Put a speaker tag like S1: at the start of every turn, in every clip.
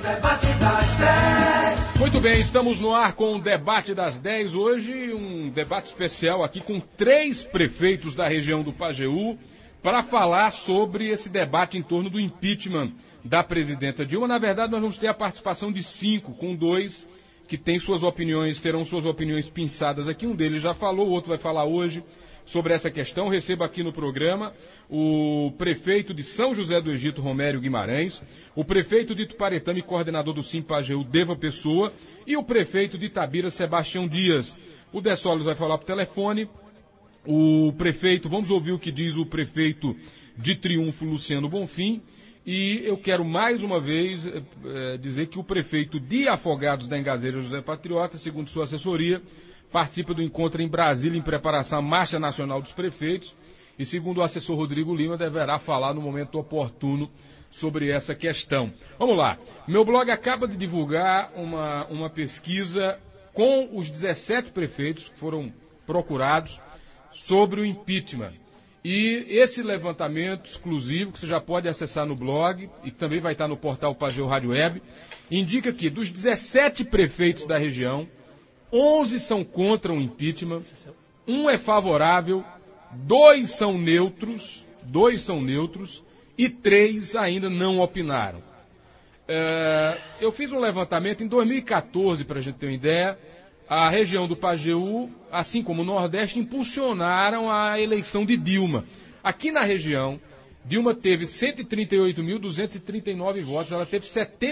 S1: debate das 10.
S2: Muito bem, estamos no ar com o debate das 10. Hoje um debate especial aqui com 3 prefeitos da região do Pajeú para falar sobre esse debate em torno do impeachment da presidenta Dilma. Na verdade, nós vamos ter a participação de 5, com 2 que terão suas opiniões pinçadas aqui. Um deles já falou, o outro vai falar hoje sobre essa questão. Recebo aqui no programa o prefeito de São José do Egito, Romério Guimarães, o prefeito de Tuparetama e coordenador do Sim-Pajeú, Deva Pessoa, e o prefeito de Itabira, Sebastião Dias. O De Solis vai falar por telefone. O prefeito, vamos ouvir o que diz o prefeito de Triunfo, Luciano Bonfim. E eu quero mais uma vez dizer que o prefeito de Afogados da Engazeira, José Patriota, segundo sua assessoria, participa do encontro em Brasília em preparação à Marcha Nacional dos Prefeitos e, segundo o assessor Rodrigo Lima, deverá falar no momento oportuno sobre essa questão. Vamos lá. Meu blog acaba de divulgar uma pesquisa com os 17 prefeitos que foram procurados sobre o impeachment. E esse levantamento exclusivo, que você já pode acessar no blog e que também vai estar no portal Pajeú Rádio Web, indica que dos 17 prefeitos da região, 11 são contra o impeachment, 1 é favorável, 2 são neutros e 3 ainda não opinaram. Eu fiz um levantamento em 2014, para a gente ter uma ideia. A região do Pajeú, assim como o Nordeste, impulsionaram a eleição de Dilma. Aqui na região, Dilma teve 138.239 votos, ela teve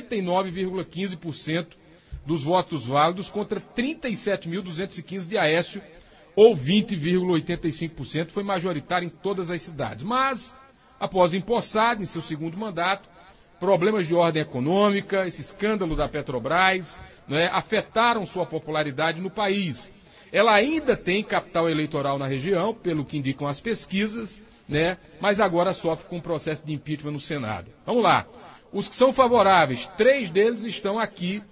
S2: 79,15% dos votos válidos contra 37.215 de Aécio, ou 20,85%, foi majoritário em todas as cidades. Mas, após empossado em seu segundo mandato, problemas de ordem econômica, esse escândalo da Petrobras, afetaram sua popularidade no país. Ela ainda tem capital eleitoral na região, pelo que indicam as pesquisas, mas agora sofre com um processo de impeachment no Senado. Vamos lá. Os que são favoráveis, 3 deles estão aqui,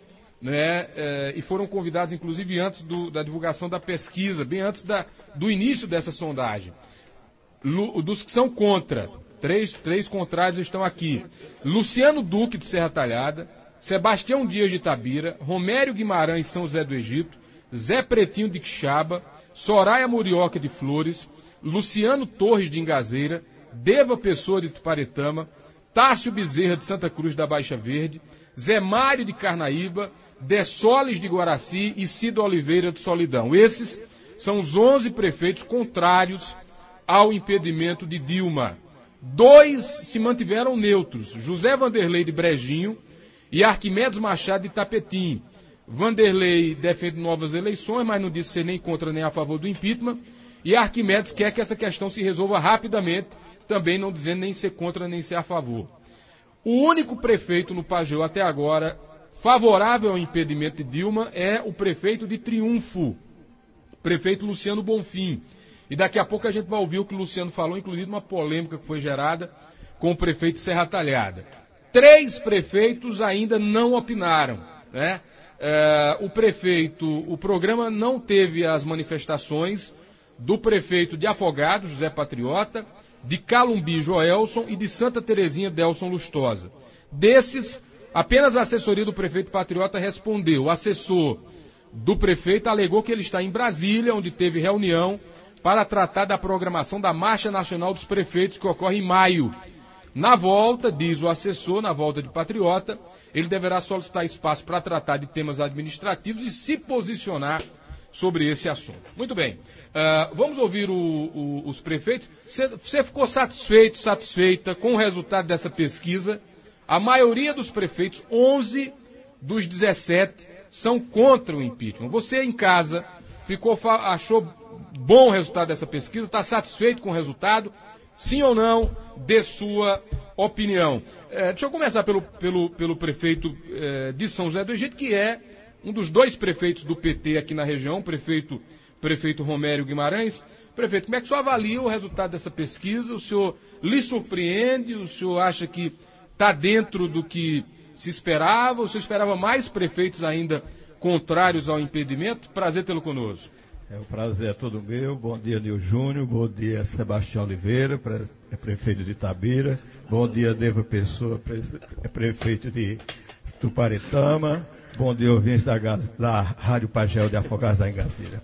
S2: e foram convidados, inclusive, antes da divulgação da pesquisa, bem antes do início dessa sondagem. Dos que são contra, 3 contrários estão aqui. Luciano Duque, de Serra Talhada, Sebastião Dias, de Itabira, Romério Guimarães, São José do Egito, Zé Pretinho, de Quixaba, Soraya Murioca, de Flores, Luciano Torres, de Engazeira, Deva Pessoa, de Tuparetama, Tássio Bezerra, de Santa Cruz da Baixa Verde, Zé Mário, de Carnaíba, De Solis, de Guaraci e Cido Oliveira, de Solidão. Esses são os 11 prefeitos contrários ao impedimento de Dilma. 2 se mantiveram neutros, José Vanderlei, de Brejinho, e Arquimedes Machado, de Tapetim. Vanderlei defende novas eleições, mas não disse ser nem contra nem a favor do impeachment, e Arquimedes quer que essa questão se resolva rapidamente, também não dizendo nem ser contra nem ser a favor. O único prefeito no Pajeú até agora favorável ao impedimento de Dilma é o prefeito de Triunfo, o prefeito Luciano Bonfim. E daqui a pouco a gente vai ouvir o que o Luciano falou, inclusive uma polêmica que foi gerada com o prefeito de Serra Talhada. 3 prefeitos ainda não opinaram, o programa não teve as manifestações do prefeito de Afogados, José Patriota, de Calumbi, Joelson, e de Santa Terezinha, Delson Lustosa. Desses, apenas a assessoria do prefeito Patriota respondeu. O assessor do prefeito alegou que ele está em Brasília, onde teve reunião para tratar da programação da Marcha Nacional dos Prefeitos, que ocorre em maio. Na volta, diz o assessor, na volta de Patriota, ele deverá solicitar espaço para tratar de temas administrativos e se posicionar sobre esse assunto. Muito bem. Vamos ouvir os prefeitos. Você ficou satisfeita com o resultado dessa pesquisa? A maioria dos prefeitos, 11 dos 17, são contra o impeachment. Você em casa achou bom o resultado dessa pesquisa? Está satisfeito com o resultado? Sim ou não? Dê sua opinião. Deixa eu começar pelo prefeito de São José do Egito, que é um dos 2 prefeitos do PT aqui na região, prefeito Romério Guimarães. Prefeito, como é que o senhor avalia o resultado dessa pesquisa? O senhor lhe surpreende? O senhor acha que está dentro do que se esperava? O senhor esperava mais prefeitos ainda contrários ao impedimento? Prazer tê-lo conosco.
S3: O prazer é todo meu. Bom dia, Nil Júnior. Bom dia, Sebastião Oliveira, prefeito de Itabira. Bom dia, Deva Pessoa, prefeito de Tuparetama, bom dia, ouvintes da Rádio Pagel de Afogados da Engazilha.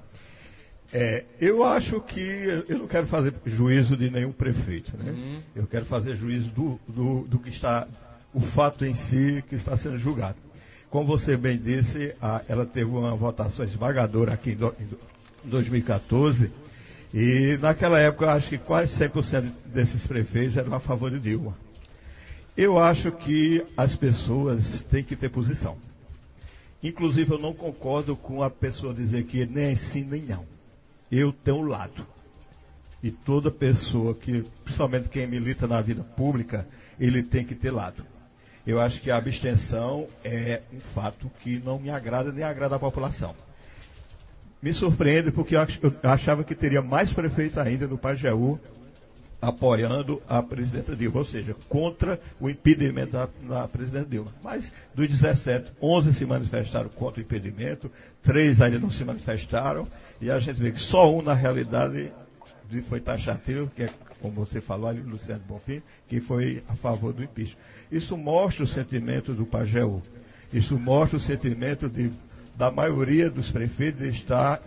S3: Eu acho que eu não quero fazer juízo de nenhum prefeito, né? Eu quero fazer juízo do que está, o fato em si que está sendo julgado. Como você bem disse, ela teve uma votação esmagadora aqui em 2014, e naquela época eu acho que quase 100% desses prefeitos eram a favor de Dilma. Eu acho que as pessoas têm que ter posição. Inclusive eu não concordo com a pessoa dizer que nem é sim nem não. Eu tenho um lado. E toda pessoa principalmente quem milita na vida pública, ele tem que ter lado. Eu acho que a abstenção é um fato que não me agrada nem agrada a população. Me surpreende porque eu achava que teria mais prefeitos ainda no Pajeú apoiando a presidenta Dilma, ou seja, contra o impedimento da presidenta Dilma. Mas dos 17, 11 se manifestaram contra o impedimento, 3 ainda não se manifestaram, e a gente vê que só um, na realidade, foi taxativo, que é, como você falou ali, Luciano Bonfim, que foi a favor do impeachment. Isso mostra o sentimento do Pajeú. Isso mostra o sentimento da maioria dos prefeitos de estar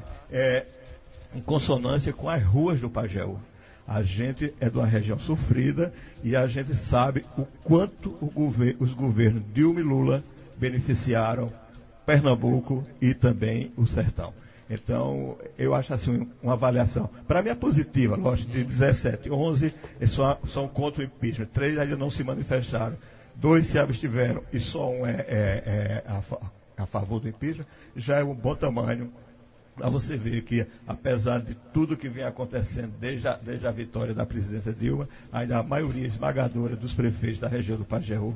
S3: em consonância com as ruas do Pajeú. A gente é de uma região sofrida e a gente sabe o quanto os governos Dilma e Lula beneficiaram Pernambuco e também o Sertão. Então, eu acho assim uma avaliação. Para mim é positiva, lógico, de 17, 11 são contra o impeachment, 3 ainda não se manifestaram, 2 se abstiveram e só um é a favor do impeachment, já é um bom tamanho. Para você ver que, apesar de tudo que vem acontecendo desde a vitória da presidenta Dilma, ainda a maioria esmagadora dos prefeitos da região do Pajeú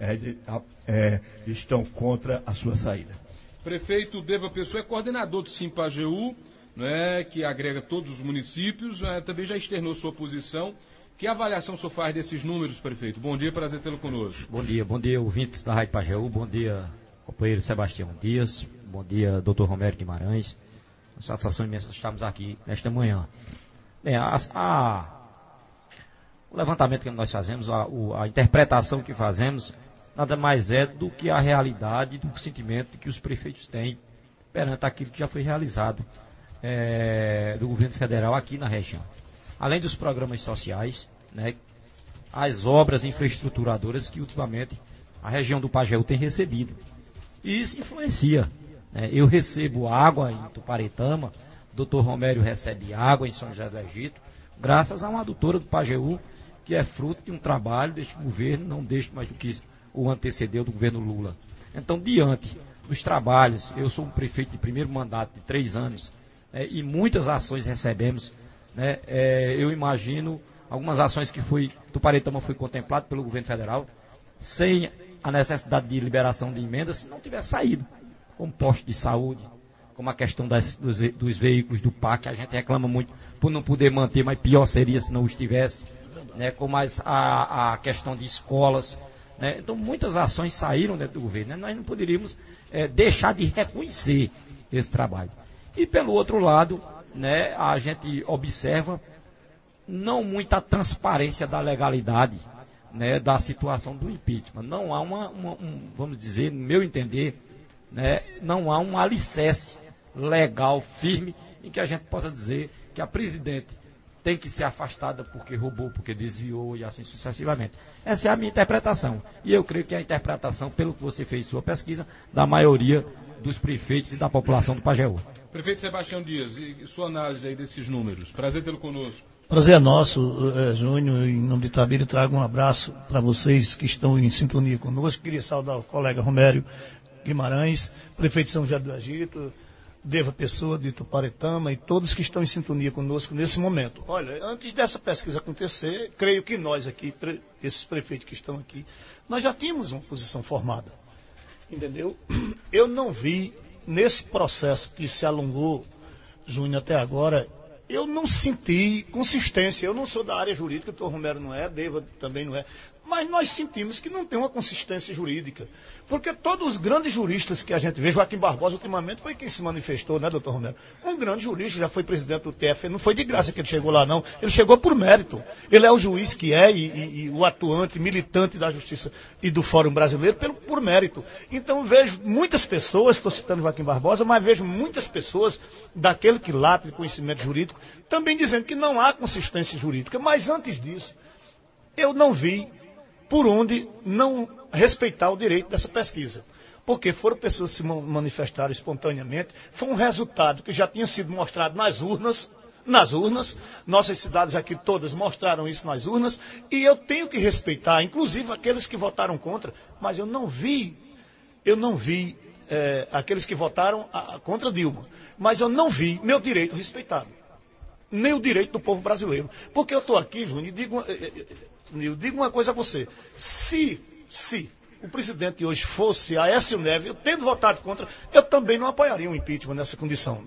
S3: estão contra a sua saída.
S2: Prefeito Deva Pessoa é coordenador do Sim Pajeú, né, que agrega todos os municípios, também já externou sua posição. Que avaliação o senhor faz desses números, prefeito? Bom dia, prazer tê-lo conosco.
S4: Bom dia, ouvintes da Rádio Pajeú, bom dia, companheiro Sebastião Dias, bom dia, doutor Romero Guimarães. Uma satisfação imensa estarmos aqui nesta manhã. Bem, o levantamento que nós fazemos, a interpretação que fazemos, nada mais é do que a realidade do sentimento que os prefeitos têm perante aquilo que já foi realizado do governo federal aqui na região. Além dos programas sociais, né, as obras infraestruturadoras que ultimamente a região do Pajeú tem recebido. E isso influencia. Eu recebo água em Tuparetama, o doutor Romero recebe água em São José do Egito, graças a uma adutora do Pajeú, que é fruto de um trabalho deste governo, não deste mais do que o antecedeu do governo Lula. Então, diante dos trabalhos, eu sou um prefeito de primeiro mandato de 3 anos, e muitas ações recebemos, eu imagino algumas ações que Tuparetama foi contemplado pelo governo federal, sem a necessidade de liberação de emendas, se não tivesse saído. Como posto de saúde, como a questão dos veículos do PAC, que a gente reclama muito por não poder manter, mas pior seria se não os tivesse, como a questão de escolas. Então, muitas ações saíram dentro do governo. Nós não poderíamos deixar de reconhecer esse trabalho. E, pelo outro lado, a gente observa não muita transparência da legalidade da situação do impeachment. Não há vamos dizer, no meu entender, não há um alicerce legal, firme, em que a gente possa dizer que a presidente tem que ser afastada porque roubou, porque desviou e assim sucessivamente. Essa é a minha interpretação. E eu creio que é a interpretação, pelo que você fez sua pesquisa, da maioria dos prefeitos e da população do Pajeú.
S2: Prefeito Sebastião Dias, e sua análise aí desses números? Prazer tê-lo conosco.
S5: Prazer é nosso, Júnior, em nome de Itabira, trago um abraço para vocês que estão em sintonia conosco. Queria saudar o colega Romero Guimarães, prefeito de São José do Egito, Deva Pessoa de Tuparetama e todos que estão em sintonia conosco nesse momento. Olha, antes dessa pesquisa acontecer, creio que nós aqui, esses prefeitos que estão aqui, nós já tínhamos uma posição formada, entendeu? Eu não vi, nesse processo que se alongou, Júnior, até agora, eu não senti consistência. Eu não sou da área jurídica, o doutor Romero não é, Deva também não é. Mas nós sentimos que não tem uma consistência jurídica. Porque todos os grandes juristas que a gente vê, Joaquim Barbosa ultimamente foi quem se manifestou, né, doutor Romero? Um grande jurista, já foi presidente do TF, não foi de graça que ele chegou lá, não. Ele chegou por mérito. Ele é o juiz que é e o atuante, militante da justiça e do Fórum Brasileiro por mérito. Então vejo muitas pessoas, estou citando Joaquim Barbosa, mas vejo muitas pessoas daquele quilate de conhecimento jurídico também dizendo que não há consistência jurídica. Mas antes disso, eu não vi por onde não respeitar o direito dessa pesquisa. Porque foram pessoas que se manifestaram espontaneamente, foi um resultado que já tinha sido mostrado nas urnas, nossas cidades aqui todas mostraram isso nas urnas, e eu tenho que respeitar, inclusive aqueles que votaram contra, mas eu não vi aqueles que votaram contra Dilma, mas eu não vi meu direito respeitado, nem o direito do povo brasileiro. Porque eu estou aqui, Júnior, e digo uma coisa a você, se o presidente hoje fosse Aécio Neves, eu tendo votado contra, eu também não apoiaria um impeachment nessa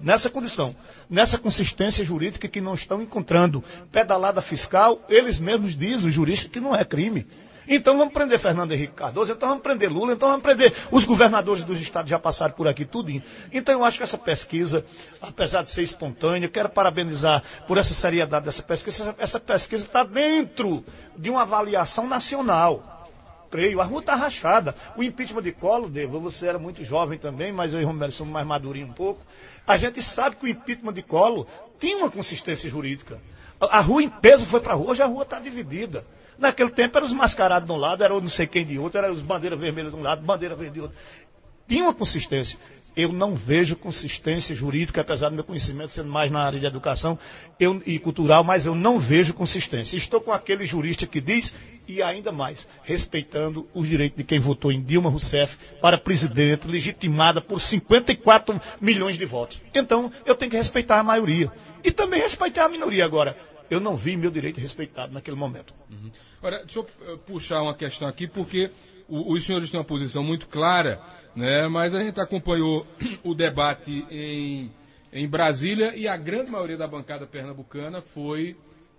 S5: consistência jurídica que não estão encontrando. Pedalada fiscal, eles mesmos dizem, os juristas, que não é crime. Então vamos prender Fernando Henrique Cardoso, então vamos prender Lula, então vamos prender os governadores dos estados já passaram por aqui, tudinho. Então eu acho que essa pesquisa, apesar de ser espontânea, quero parabenizar por essa seriedade dessa pesquisa. Essa pesquisa está dentro de uma avaliação nacional. Creio, a rua está rachada. O impeachment de Collor, você era muito jovem também, mas eu e o Romero somos mais madurinhos um pouco. A gente sabe que o impeachment de Collor tinha uma consistência jurídica. A rua em peso foi para a rua, hoje a rua está dividida. Naquele tempo eram os mascarados de um lado, era o não sei quem de outro, era os bandeiras vermelhas de um lado, bandeira verde de outro. Tinha uma consistência. Eu não vejo consistência jurídica, apesar do meu conhecimento sendo mais na área de educação e cultural, mas eu não vejo consistência. Estou com aquele jurista que diz, e ainda mais, respeitando os direitos de quem votou em Dilma Rousseff para presidente, legitimada por 54 milhões de votos. Então, eu tenho que respeitar a maioria. E também respeitar a minoria agora. Eu não vi meu direito respeitado naquele momento.
S2: Uhum. Agora, deixa eu puxar uma questão aqui, porque os senhores têm uma posição muito clara, né? Mas a gente acompanhou o debate em Brasília e a grande maioria da bancada pernambucana foi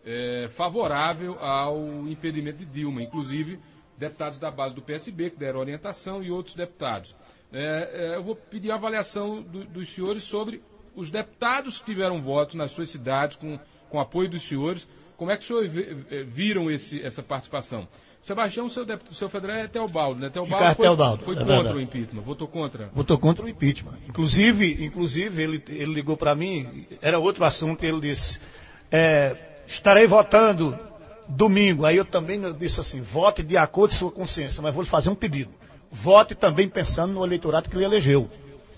S2: favorável ao impedimento de Dilma, inclusive deputados da base do PSB que deram orientação e outros deputados. Eu vou pedir a avaliação dos senhores sobre os deputados que tiveram votos nas suas cidades com apoio dos senhores. Como é que os senhores viram essa participação? Sebastião, seu federal é Teobaldo, né? Teobaldo foi contra o impeachment, votou contra.
S5: Votou contra o impeachment. Inclusive ele ligou para mim, era outro assunto, e ele disse, estarei votando domingo. Aí eu também disse assim, vote de acordo com sua consciência, mas vou lhe fazer um pedido. Vote também pensando no eleitorado que ele elegeu.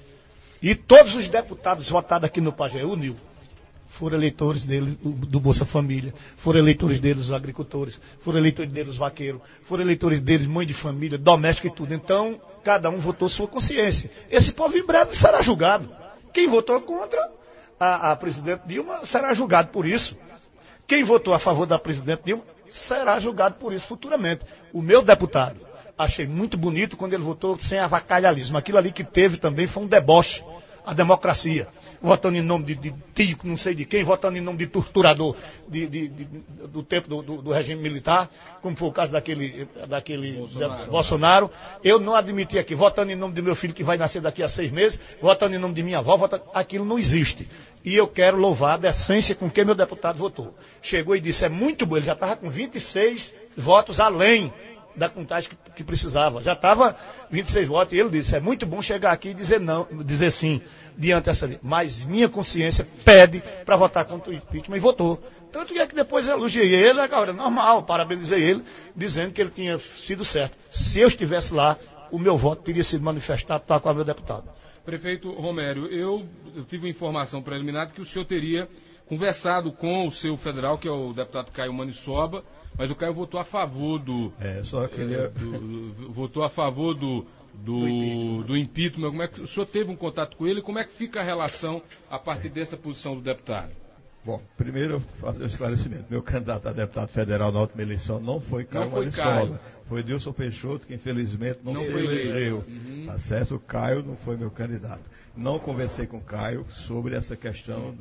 S5: E todos os deputados votados aqui no Pajeú, Nil, foram eleitores dele do Bolsa Família, foram eleitores dele os agricultores, foram eleitores dele os vaqueiros, foram eleitores deles mãe de família, doméstica e tudo. Então, cada um votou sua consciência. Esse povo em breve será julgado. Quem votou contra a presidente Dilma será julgado por isso. Quem votou a favor da presidente Dilma será julgado por isso futuramente. O meu deputado, achei muito bonito quando ele votou sem avacalhalismo. Aquilo ali que teve também foi um deboche. A democracia, votando em nome de tio, não sei de quem, votando em nome de torturador do tempo do regime militar, como foi o caso daquele Bolsonaro. Eu não admiti aqui, votando em nome do meu filho que vai nascer daqui a 6 meses, votando em nome de minha avó, aquilo não existe. E eu quero louvar a decência com que meu deputado votou. Chegou e disse, é muito bom, ele já estava com 26 votos além da contagem que precisava. Já estava 26 votos e ele disse, é muito bom chegar aqui e dizer sim, diante dessa lei. Mas minha consciência pede para votar contra o impeachment e votou. Tanto é que depois eu elogiei ele, agora normal, parabenizei ele, dizendo que ele tinha sido certo. Se eu estivesse lá, o meu voto teria sido manifestado para com o meu deputado.
S2: Prefeito Romério, eu tive informação preliminar de que o senhor teria conversado com o seu federal, que é o deputado Caio Manissoba, mas o Caio votou a favor votou a favor do impeachment. Como é que o senhor teve um contato com ele? Como é que fica a relação a partir dessa posição do deputado?
S3: Bom, primeiro eu vou fazer um esclarecimento. Meu candidato a deputado federal na última eleição não foi Caio Manissoba. Foi Dilson Peixoto, que infelizmente não se elegeu. Uhum. Tá certo? O Caio não foi meu candidato. Não conversei com o Caio sobre essa questão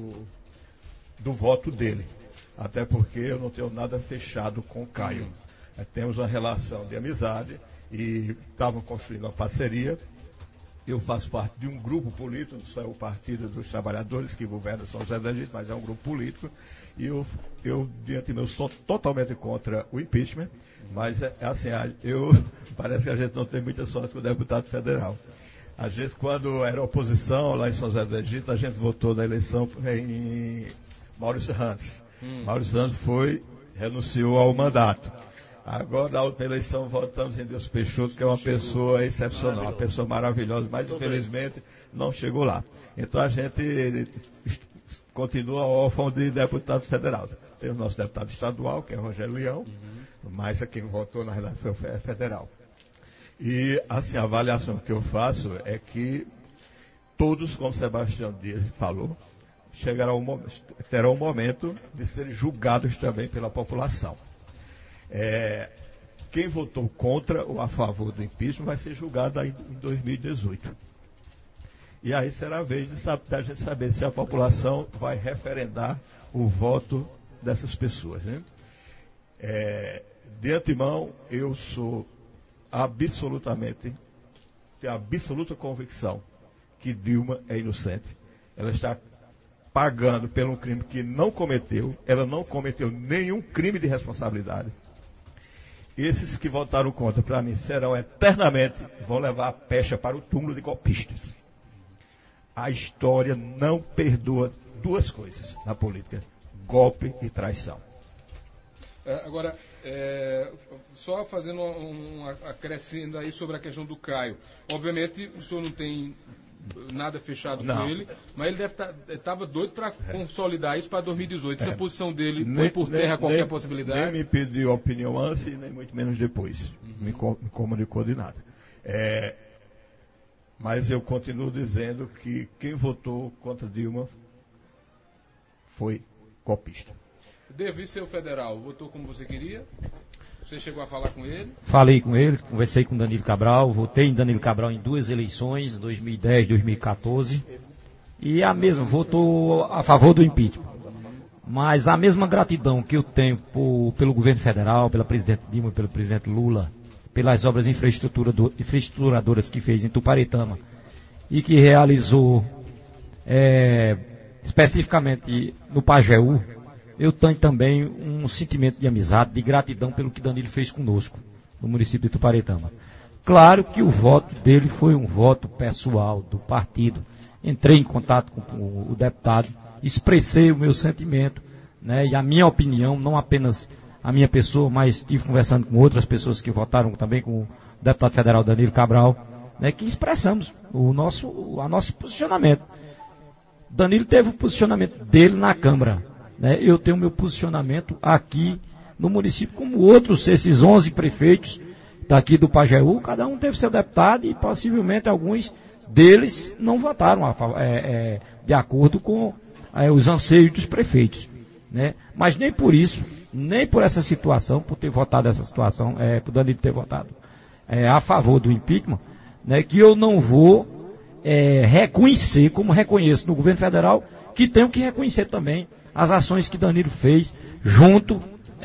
S3: do voto dele. Até porque eu não tenho nada fechado com o Caio. temos uma relação de amizade e estavam construindo uma parceria. Eu faço parte de um grupo político, não só é o Partido dos Trabalhadores que governa São José do Egito, mas é um grupo político. E eu diante de mim, sou totalmente contra o impeachment, mas assim, parece que a gente não tem muita sorte com o deputado federal. A gente, quando era oposição lá em São José do Egito, a gente votou na eleição em Maurício Rantes. Maurício Rantes renunciou ao mandato. Agora, na última eleição, votamos em Deus Peixoto, que é uma pessoa excepcional, uma pessoa maravilhosa, mas infelizmente não chegou lá. Então a gente continua órfão de deputado federal. Tem o nosso deputado estadual, que é Rogério Leão, mas quem votou na realidade foi o federal. E assim, a avaliação que eu faço é que todos, como Sebastião Dias falou, terão um momento de serem julgados também pela população. Quem votou contra ou a favor do impeachment vai ser julgado aí em 2018. E aí será a vez da gente saber se a população vai referendar o voto dessas pessoas, né? De antemão, eu tenho absoluta convicção que Dilma é inocente. Ela está pagando por um crime que não cometeu. Ela não cometeu nenhum crime de responsabilidade. Esses que votaram contra, para mim, serão eternamente, vão levar a pecha para o túmulo de golpistas. A história não perdoa duas coisas na política: golpe e traição.
S2: Agora, só fazendo um acrescendo aí sobre a questão do Caio. Obviamente, o senhor não tem nada fechado com ele, mas ele estava doido para consolidar isso para 2018. Essa posição dele põe por terra qualquer possibilidade?
S3: Nem me pediu opinião antes, nem muito menos depois. Me comunicou de nada. Mas eu continuo dizendo que quem votou contra Dilma foi golpista.
S2: Devi ser o federal, votou como você queria? Você chegou a falar com ele?
S4: Falei com ele, conversei com Danilo Cabral, votei em Danilo Cabral em 2 eleições, 2010 e 2014, e votou a favor do impeachment. Mas a mesma gratidão que eu tenho pelo governo federal, pela presidente Dilma, pelo presidente Lula, pelas obras infraestruturadoras que fez em Tuparetama e que realizou especificamente no Pajeú, eu tenho também um sentimento de amizade, de gratidão pelo que Danilo fez conosco, no município de Tuparetama. Claro que o voto dele foi um voto pessoal, do partido. Entrei em contato com o deputado, expressei o meu sentimento, né, e a minha opinião, não apenas a minha pessoa, mas estive conversando com outras pessoas que votaram também, com o deputado federal Danilo Cabral, né, que expressamos o nosso posicionamento. Danilo teve o posicionamento dele na Câmara. Eu tenho meu posicionamento aqui no município, como outros, esses 11 prefeitos daqui do Pajeú, cada um teve seu deputado e possivelmente alguns deles não votaram de acordo com os anseios dos prefeitos. Né? Mas nem por isso, nem por essa situação, por ter votado essa situação, por Danilo ter votado a favor do impeachment, né, que eu não vou reconhecer, como reconheço no governo federal, que tenho que reconhecer também as ações que Danilo fez junto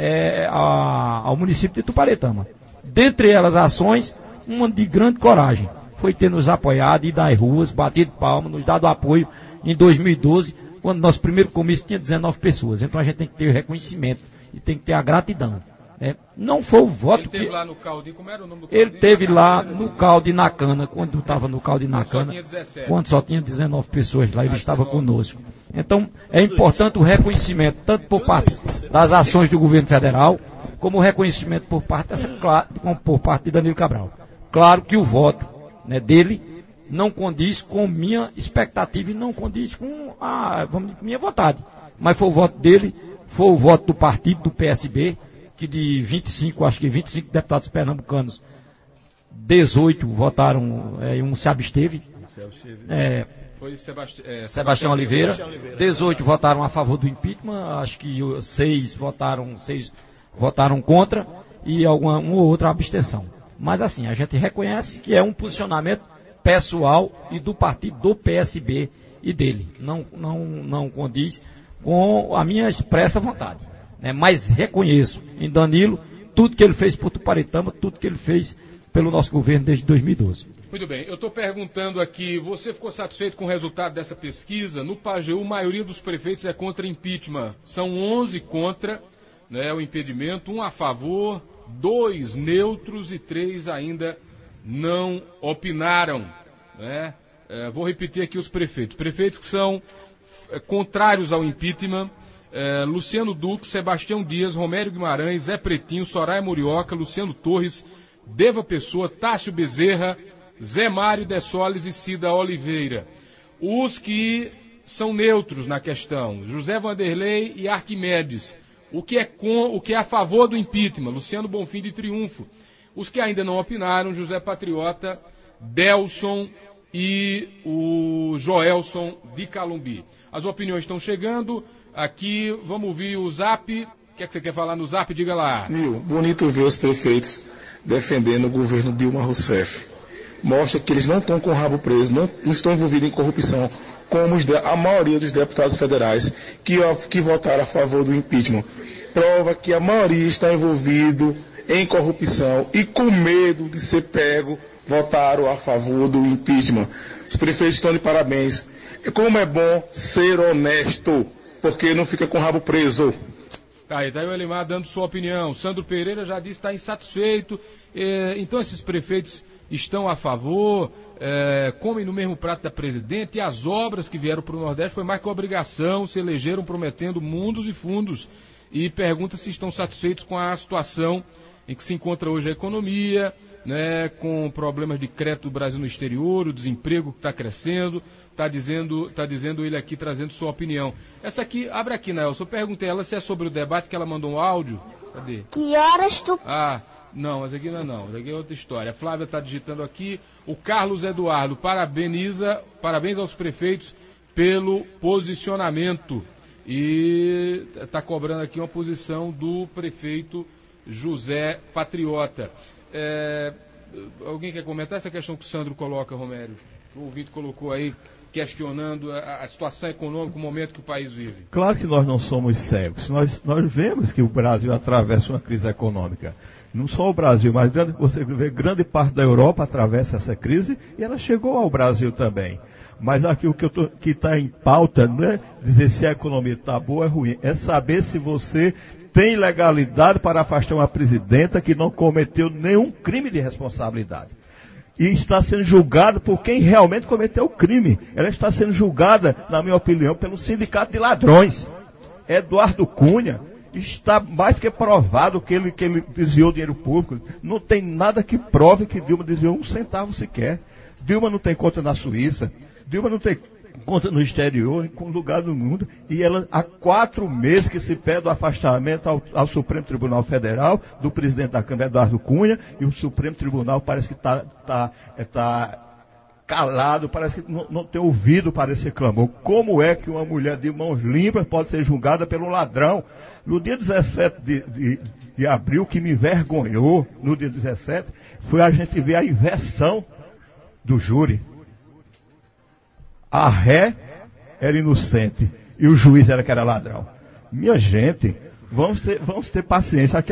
S4: ao município de Tuparetama. Dentre elas, ações, uma de grande coragem, foi ter nos apoiado, ido às ruas, batido palma, nos dado apoio em 2012, quando nosso primeiro comício tinha 19 pessoas. Então a gente tem que ter o reconhecimento e tem que ter a gratidão. Não foi o voto que... Ele
S2: esteve lá no Caldi, como era o nome do Caldi?
S4: Ele esteve lá no Caldi na Cana, quando estava no Caldi na Cana, quando só tinha 19 pessoas lá, ele estava conosco. Então, é importante o reconhecimento, tanto por parte das ações do governo federal, como o reconhecimento por parte de Danilo Cabral. Claro que o voto, né, dele não condiz com minha expectativa e não condiz com minha vontade. Mas foi o voto dele, foi o voto do partido, do PSB, que de 25 deputados pernambucanos, 18 votaram, um se absteve.
S2: Foi
S4: Sebastião Oliveira. 18 votaram a favor do impeachment, acho que 6 votaram contra e uma ou outra abstenção. Mas assim, a gente reconhece que é um posicionamento pessoal e do partido do PSB e dele. Não condiz com a minha expressa vontade. Mas reconheço em Danilo tudo que ele fez por Tuparetama, tudo que ele fez pelo nosso governo desde 2012.
S2: Muito bem, eu estou perguntando aqui, você ficou satisfeito com o resultado dessa pesquisa? No Pajeú, a maioria dos prefeitos é contra impeachment. São 11 contra, né, o impedimento, 1 a favor, 2 neutros e 3 ainda não opinaram, né? Vou repetir aqui os prefeitos. Prefeitos que são contrários ao impeachment: Luciano Duque, Sebastião Dias, Romério Guimarães, Zé Pretinho, Soraya Murioca, Luciano Torres, Deva Pessoa, Tássio Bezerra, Zé Mário de Solis e Cida Oliveira. Os que são neutros na questão: José Vanderlei e Arquimedes. O que é a favor do impeachment: Luciano Bonfim de Triunfo. Os que ainda não opinaram: José Patriota, Delson e o Joelson de Calumbi. As opiniões estão chegando. Aqui, vamos ouvir o Zap. O que é que você quer falar no Zap? Diga lá.
S6: Nil, bonito ver os prefeitos defendendo o governo Dilma Rousseff. Mostra que eles não estão com o rabo preso, não estão envolvidos em corrupção, como a maioria dos deputados federais que votaram a favor do impeachment. Prova que a maioria está envolvido em corrupção e com medo de ser pego, votaram a favor do impeachment. Os prefeitos estão de parabéns. Como é bom ser honesto, porque não fica com o rabo preso.
S2: Tá, e daí o Elimar dando sua opinião. Sandro Pereira já disse que está insatisfeito. Então esses prefeitos estão a favor, comem no mesmo prato da presidente, e as obras que vieram para o Nordeste foi mais que obrigação, se elegeram prometendo mundos e fundos. E pergunta se estão satisfeitos com a situação em que se encontra hoje a economia, né, com problemas de crédito do Brasil no exterior, o desemprego que está crescendo. Está dizendo ele aqui, trazendo sua opinião. Essa aqui, abre aqui, Nelson. Eu perguntei a ela se é sobre o debate, que ela mandou um áudio. Cadê?
S7: Que horas tu...
S2: Não, mas aqui não é não. Essa aqui é outra história. A Flávia está digitando aqui. O Carlos Eduardo parabéns aos prefeitos pelo posicionamento. E está cobrando aqui uma posição do prefeito José Patriota. Alguém quer comentar essa questão que o Sandro coloca, Romério? O ouvinte colocou aí, questionando a situação econômica, o momento que o país vive.
S3: Claro que nós não somos cegos. Nós vemos que o Brasil atravessa uma crise econômica. Não só o Brasil, mas você vê grande parte da Europa atravessa essa crise e ela chegou ao Brasil também. Mas aqui o que está em pauta não é dizer se a economia está boa ou é ruim, é saber se você tem legalidade para afastar uma presidenta que não cometeu nenhum crime de responsabilidade. E está sendo julgada por quem realmente cometeu o crime. Ela está sendo julgada, na minha opinião, pelo sindicato de ladrões. Eduardo Cunha está mais que provado que ele desviou dinheiro público. Não tem nada que prove que Dilma desviou um centavo sequer. Dilma não tem conta na Suíça. Dilma não tem conta no exterior, em lugar do mundo. E ela, há 4 meses que se pede o afastamento ao Supremo Tribunal Federal do presidente da Câmara, Eduardo Cunha, e o Supremo Tribunal parece que está calado, parece que não tem ouvido para esse clamor. Como é que uma mulher de mãos limpas pode ser julgada pelo ladrão? No dia 17 de abril, que me envergonhou, no dia 17, foi a gente ver a inversão do júri. A ré era inocente e o juiz era que era ladrão. Minha gente, vamos ter paciência.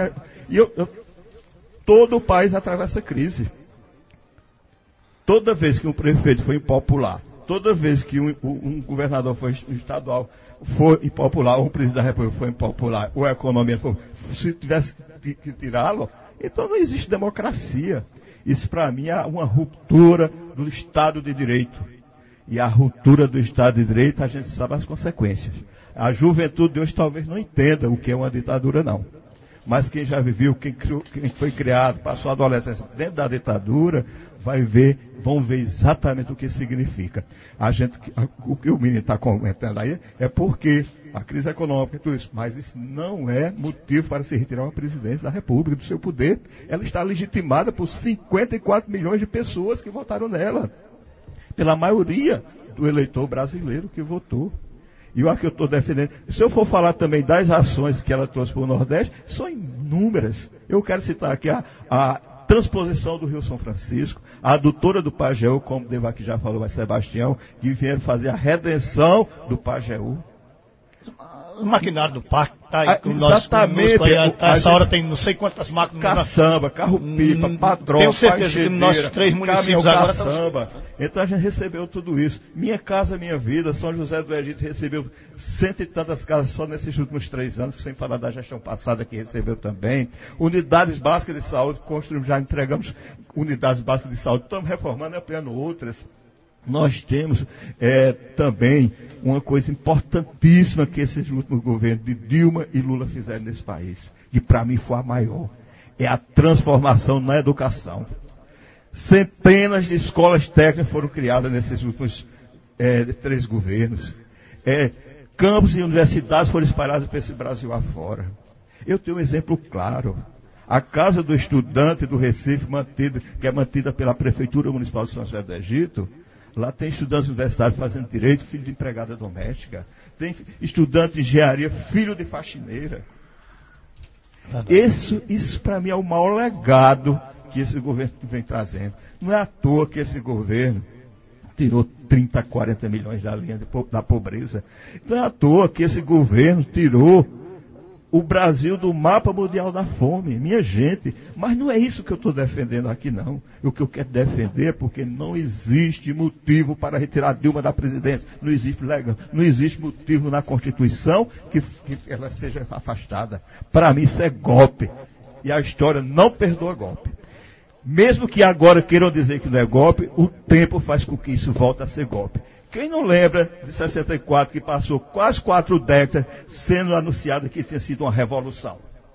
S3: Todo o país atravessa crise. Toda vez que um prefeito foi impopular, toda vez que um governador foi estadual foi impopular, ou um presidente da República foi impopular, ou a economia foi, se tivesse que tirá-lo, então não existe democracia. Isso para mim é uma ruptura do Estado de Direito. E a ruptura do Estado de Direito, a gente sabe as consequências. A juventude de hoje talvez não entenda o que é uma ditadura, não. Mas quem já viveu, quem foi criado, passou a adolescência dentro da ditadura, vão ver exatamente o que significa. O que o menino está comentando aí é porque a crise econômica e tudo isso, mas isso não é motivo para se retirar uma presidência da República do seu poder. Ela está legitimada por 54 milhões de pessoas que votaram nela. Pela maioria do eleitor brasileiro que votou. E o que eu estou defendendo, se eu for falar também das ações que ela trouxe para o Nordeste, são inúmeras. Eu quero citar aqui a transposição do Rio São Francisco, a adutora do Pajeú, como o Deva aqui já falou, mas Sebastião, que vieram fazer a redenção do Pajeú.
S5: O maquinário do parque está aí com nós.
S3: Exatamente.
S5: Essa hora tem não sei quantas máquinas.
S3: Caçamba, carro-pipa, padrão,
S5: tenho certeza que nos nossos 3 municípios agora
S3: caçamba. Então a gente recebeu tudo isso. Minha Casa Minha Vida, São José do Egito recebeu 100 e tantas casas só nesses últimos 3 anos, sem falar da gestão passada que recebeu também. Unidades básicas de saúde, construímos, já entregamos unidades básicas de saúde, estamos reformando e ampliando outras. Nós temos também uma coisa importantíssima que esses últimos governos de Dilma e Lula fizeram nesse país, que para mim foi a maior, é a transformação na educação. Centenas de escolas técnicas foram criadas nesses últimos 3 governos. Campos e universidades foram espalhados por esse Brasil afora. Eu tenho um exemplo claro. A Casa do Estudante do Recife, que é mantida pela Prefeitura Municipal de São José do Egito, lá tem estudantes universitários fazendo direito, filho de empregada doméstica. Tem estudante de engenharia, filho de faxineira. Isso para mim é o maior legado que esse governo vem trazendo. Não é à toa que esse governo tirou 30, 40 milhões da linha da pobreza. Não é à toa que esse governo tirou o Brasil do mapa mundial da fome. Minha gente, mas não é isso que eu estou defendendo aqui, não. O que eu quero defender é porque não existe motivo para retirar Dilma da presidência. Não existe legal, não existe motivo na Constituição que ela seja afastada. Para mim isso é golpe. E a história não perdoa golpe. Mesmo que agora queiram dizer que não é golpe, o tempo faz com que isso volte a ser golpe. Quem não lembra de 64, que passou quase 4 décadas sendo anunciado que tinha sido uma revolução?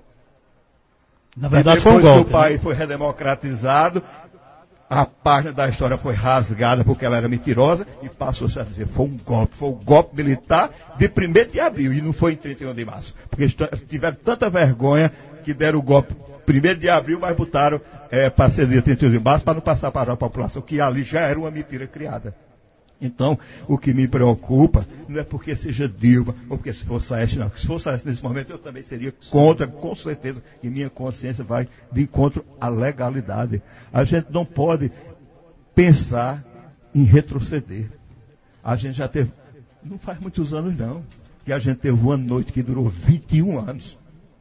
S5: Na verdade foi um golpe.
S3: Depois que o país foi redemocratizado, a página da história foi rasgada porque ela era mentirosa e passou-se a dizer foi um golpe. Foi o golpe militar de 1º de abril e não foi em 31 de março. Porque eles tiveram tanta vergonha que deram o golpe 1º de abril, mas botaram para ser dia 31 de março para não passar para a população, que ali já era uma mentira criada. Então, o que me preocupa não é porque seja Dilma, ou porque se fosse Aécio, não. Se fosse Aécio nesse momento, eu também seria contra, com certeza, e minha consciência vai de encontro à legalidade. A gente não pode pensar em retroceder. A gente já teve, não faz muitos anos não, que a gente teve uma noite que durou 21 anos.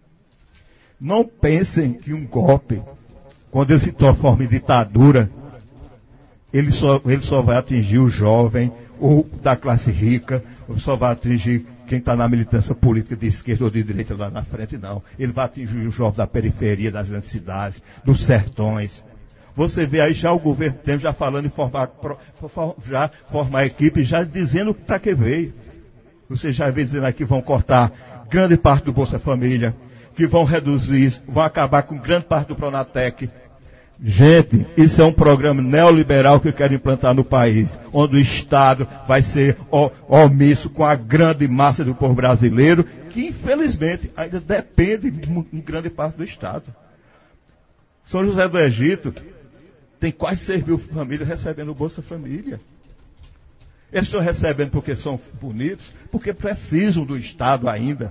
S3: Não pensem que um golpe, quando ele se transforma em ditadura, ele só vai atingir o jovem ou da classe rica, ou só vai atingir quem está na militância política de esquerda ou de direita lá na frente, não. Ele vai atingir o jovem da periferia, das grandes cidades, dos sertões. Você vê aí já o governo Temer já falando em formar equipe, já dizendo para que veio. Você já vê dizendo aqui que vão cortar grande parte do Bolsa Família, que vão reduzir, vão acabar com grande parte do Pronatec. Gente, isso é um programa neoliberal que eu quero implantar no país, onde o Estado vai ser omisso com a grande massa do povo brasileiro, que infelizmente ainda depende em grande parte do Estado. São José do Egito tem quase 6 mil famílias recebendo o Bolsa Família. Eles estão recebendo porque são bonitos, porque precisam do Estado ainda.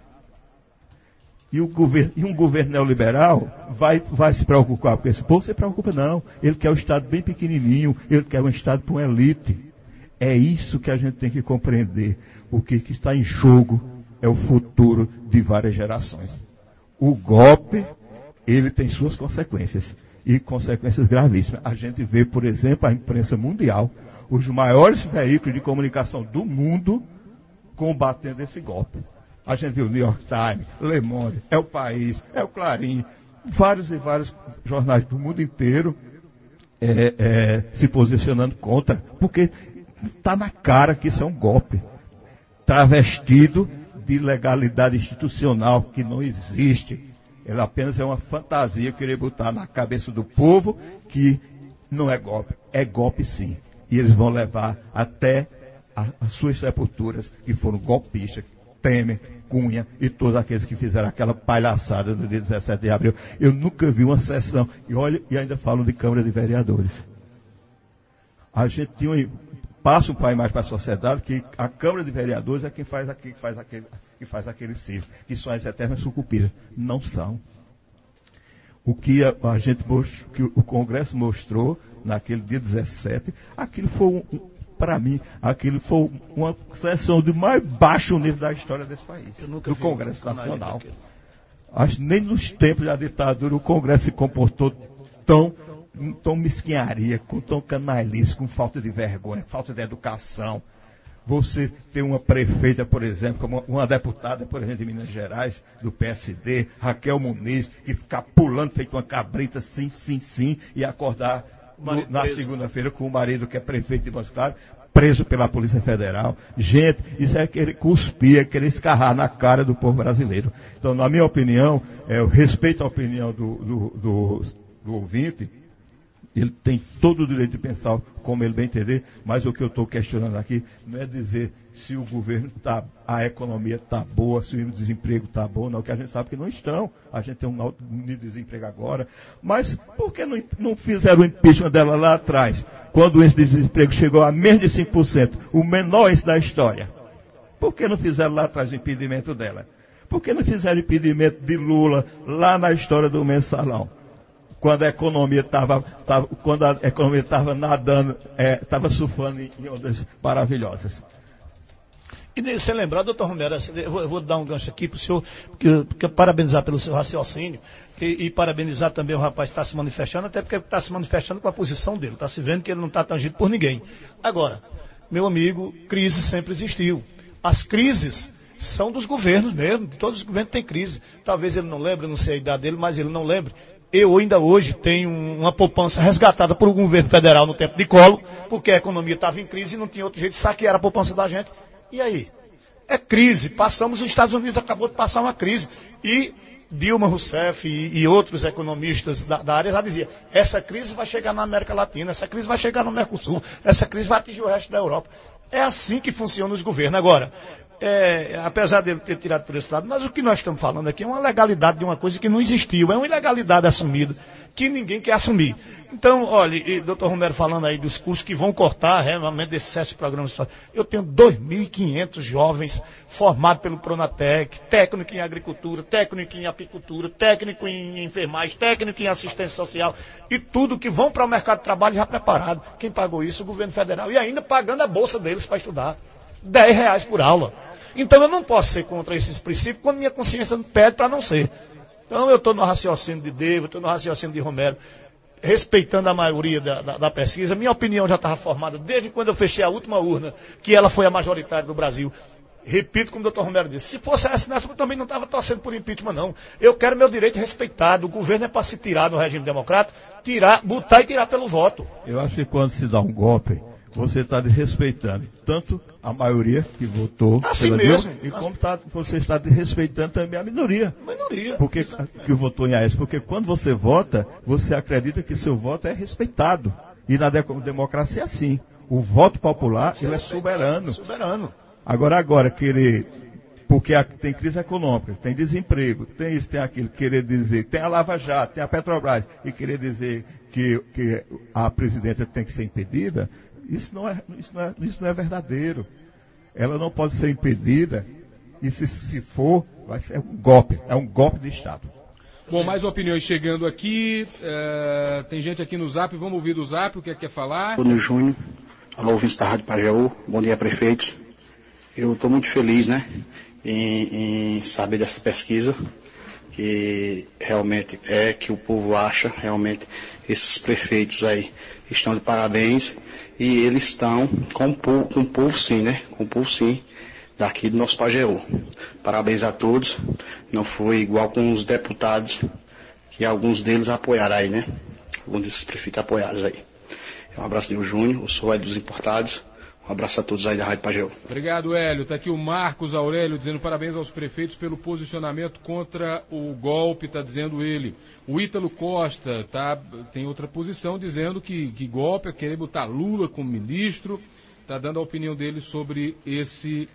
S3: E um governo neoliberal vai se preocupar com esse povo? Não se preocupa não. Ele quer um Estado bem pequenininho, ele quer um Estado para uma elite. É isso que a gente tem que compreender. O que está em jogo é o futuro de várias gerações. O golpe, ele tem suas consequências. E consequências gravíssimas. A gente vê, por exemplo, a imprensa mundial, os maiores veículos de comunicação do mundo combatendo esse golpe. A gente viu o New York Times, Le Monde, é o País, é o Clarim, vários e vários jornais do mundo inteiro se posicionando contra, porque está na cara que isso é um golpe, travestido de legalidade institucional que não existe. Ela apenas é uma fantasia querer botar na cabeça do povo que não é golpe sim. E eles vão levar até as suas sepulturas, que foram golpistas, Temer, Cunha e todos aqueles que fizeram aquela palhaçada do dia 17 de abril. Eu nunca vi uma sessão, e ainda falam de Câmara de Vereadores. A gente passa um pai mais para a sociedade que a Câmara de Vereadores é quem faz aquele circo, que são as eternas sucupiras. Não são. O que que o Congresso mostrou naquele dia 17, aquilo foi para mim, aquilo foi uma sessão de mais baixo nível da história desse país, do Congresso Nacional. Acho que nem nos tempos da ditadura o Congresso se comportou tão mesquinharia, com tão canalice, com falta de vergonha, falta de educação. Você tem uma prefeita, por exemplo, como uma deputada, por exemplo, de Minas Gerais, do PSD, Raquel Muniz, que fica pulando feito uma cabrita, sim, e acordar na segunda-feira com o marido, que é prefeito de Montes Claros, preso pela Polícia Federal. Gente, isso é querer cuspir, é querer escarrar na cara do povo brasileiro. Então, na minha opinião, eu respeito a opinião do ouvinte. Ele tem todo o direito de pensar como ele bem entender, mas o que eu estou questionando aqui não é dizer se o governo a economia está boa, se o desemprego está bom, não, que a gente sabe que não estão. A gente tem um alto nível de desemprego agora. Mas por que não fizeram o impeachment dela lá atrás, quando esse desemprego chegou a menos de 5%, o menor esse da história? Por que não fizeram lá atrás o impedimento dela? Por que não fizeram o impedimento de Lula lá na história do mensalão? Quando a economia estava nadando, estava surfando em ondas maravilhosas.
S5: E você lembrar, doutor Romero, eu vou dar um gancho aqui para o senhor, porque parabenizar pelo seu raciocínio e parabenizar também o rapaz que está se manifestando, até porque está se manifestando com a posição dele, está se vendo que ele não está tangido por ninguém. Agora, meu amigo, crise sempre existiu. As crises são dos governos mesmo, de todos os governos tem crise. Talvez ele não lembre, não sei a idade dele, mas ele não lembre. Eu ainda hoje tenho uma poupança resgatada por um governo federal no tempo de Collor, porque a economia estava em crise e não tinha outro jeito de saquear a poupança da gente. E aí? É crise. Os Estados Unidos acabou de passar uma crise. E Dilma Rousseff e outros economistas da área já diziam, essa crise vai chegar na América Latina, essa crise vai chegar no Mercosul, essa crise vai atingir o resto da Europa. É assim que funcionam os governos. Agora, apesar dele ter tirado por esse lado, mas o que nós estamos falando aqui é uma legalidade de uma coisa que não existiu, é uma ilegalidade assumida, que ninguém quer assumir. Então, olha, doutor Romero falando aí dos cursos que vão cortar realmente desses 7 programas, eu tenho 2.500 jovens formados pelo Pronatec, técnico em agricultura, técnico em apicultura, técnico em enfermagem, técnico em assistência social, e tudo que vão para o mercado de trabalho já preparado. Quem pagou isso? O governo federal, e ainda pagando a bolsa deles para estudar. R$10 por aula. Então eu não posso ser contra esses princípios quando minha consciência pede para não ser. Então eu estou no raciocínio de Devo, estou no raciocínio de Romero, respeitando a maioria da pesquisa. Minha opinião já estava formada desde quando eu fechei a última urna, que ela foi a majoritária do Brasil. Repito como o doutor Romero disse, se fosse essa, eu também não estava torcendo por impeachment, não. Eu quero meu direito respeitado. O governo é para se tirar no regime democrático, botar e tirar pelo voto.
S3: Eu acho que quando se dá um golpe, você está desrespeitando tanto a maioria que votou
S5: assim mesmo,
S3: e como você está desrespeitando também a minoria. Porque que votou em Aécio. Porque quando você vota, você acredita que seu voto é respeitado. E na democracia é assim. O voto popular, ele é soberano. Agora, querer... Porque tem crise econômica, tem desemprego, tem isso, tem aquilo, querer dizer, tem a Lava Jato, tem a Petrobras, e querer dizer que a presidenta tem que ser impedida, isso não é verdadeiro. Ela não pode ser impedida, e se for, vai ser um golpe de Estado.
S2: Bom, mais opiniões chegando aqui, tem gente aqui no Zap, vamos ouvir do Zap, o que quer falar?
S7: Antônio Júnior, alô, ouvintes da Rádio Pajeú, bom dia, prefeitos. Eu estou muito feliz, né, em saber dessa pesquisa, que realmente que o povo acha, realmente, esses prefeitos aí estão de parabéns, e eles estão com o povo sim, né, com o povo sim, daqui do nosso Pajeú. Parabéns a todos, não foi igual com os deputados, que alguns deles apoiaram aí, né, alguns desses prefeitos apoiaram aí. Um abraço de Júnior, eu sou o Hélio dos Importados. Um abraço a todos aí da Rádio Pajeú.
S2: Obrigado, Hélio. Está aqui o Marcos Aurélio dizendo parabéns aos prefeitos pelo posicionamento contra o golpe, está dizendo ele. O Ítalo Costa tem outra posição, dizendo que golpe é querer botar Lula como ministro. Está dando a opinião dele sobre esse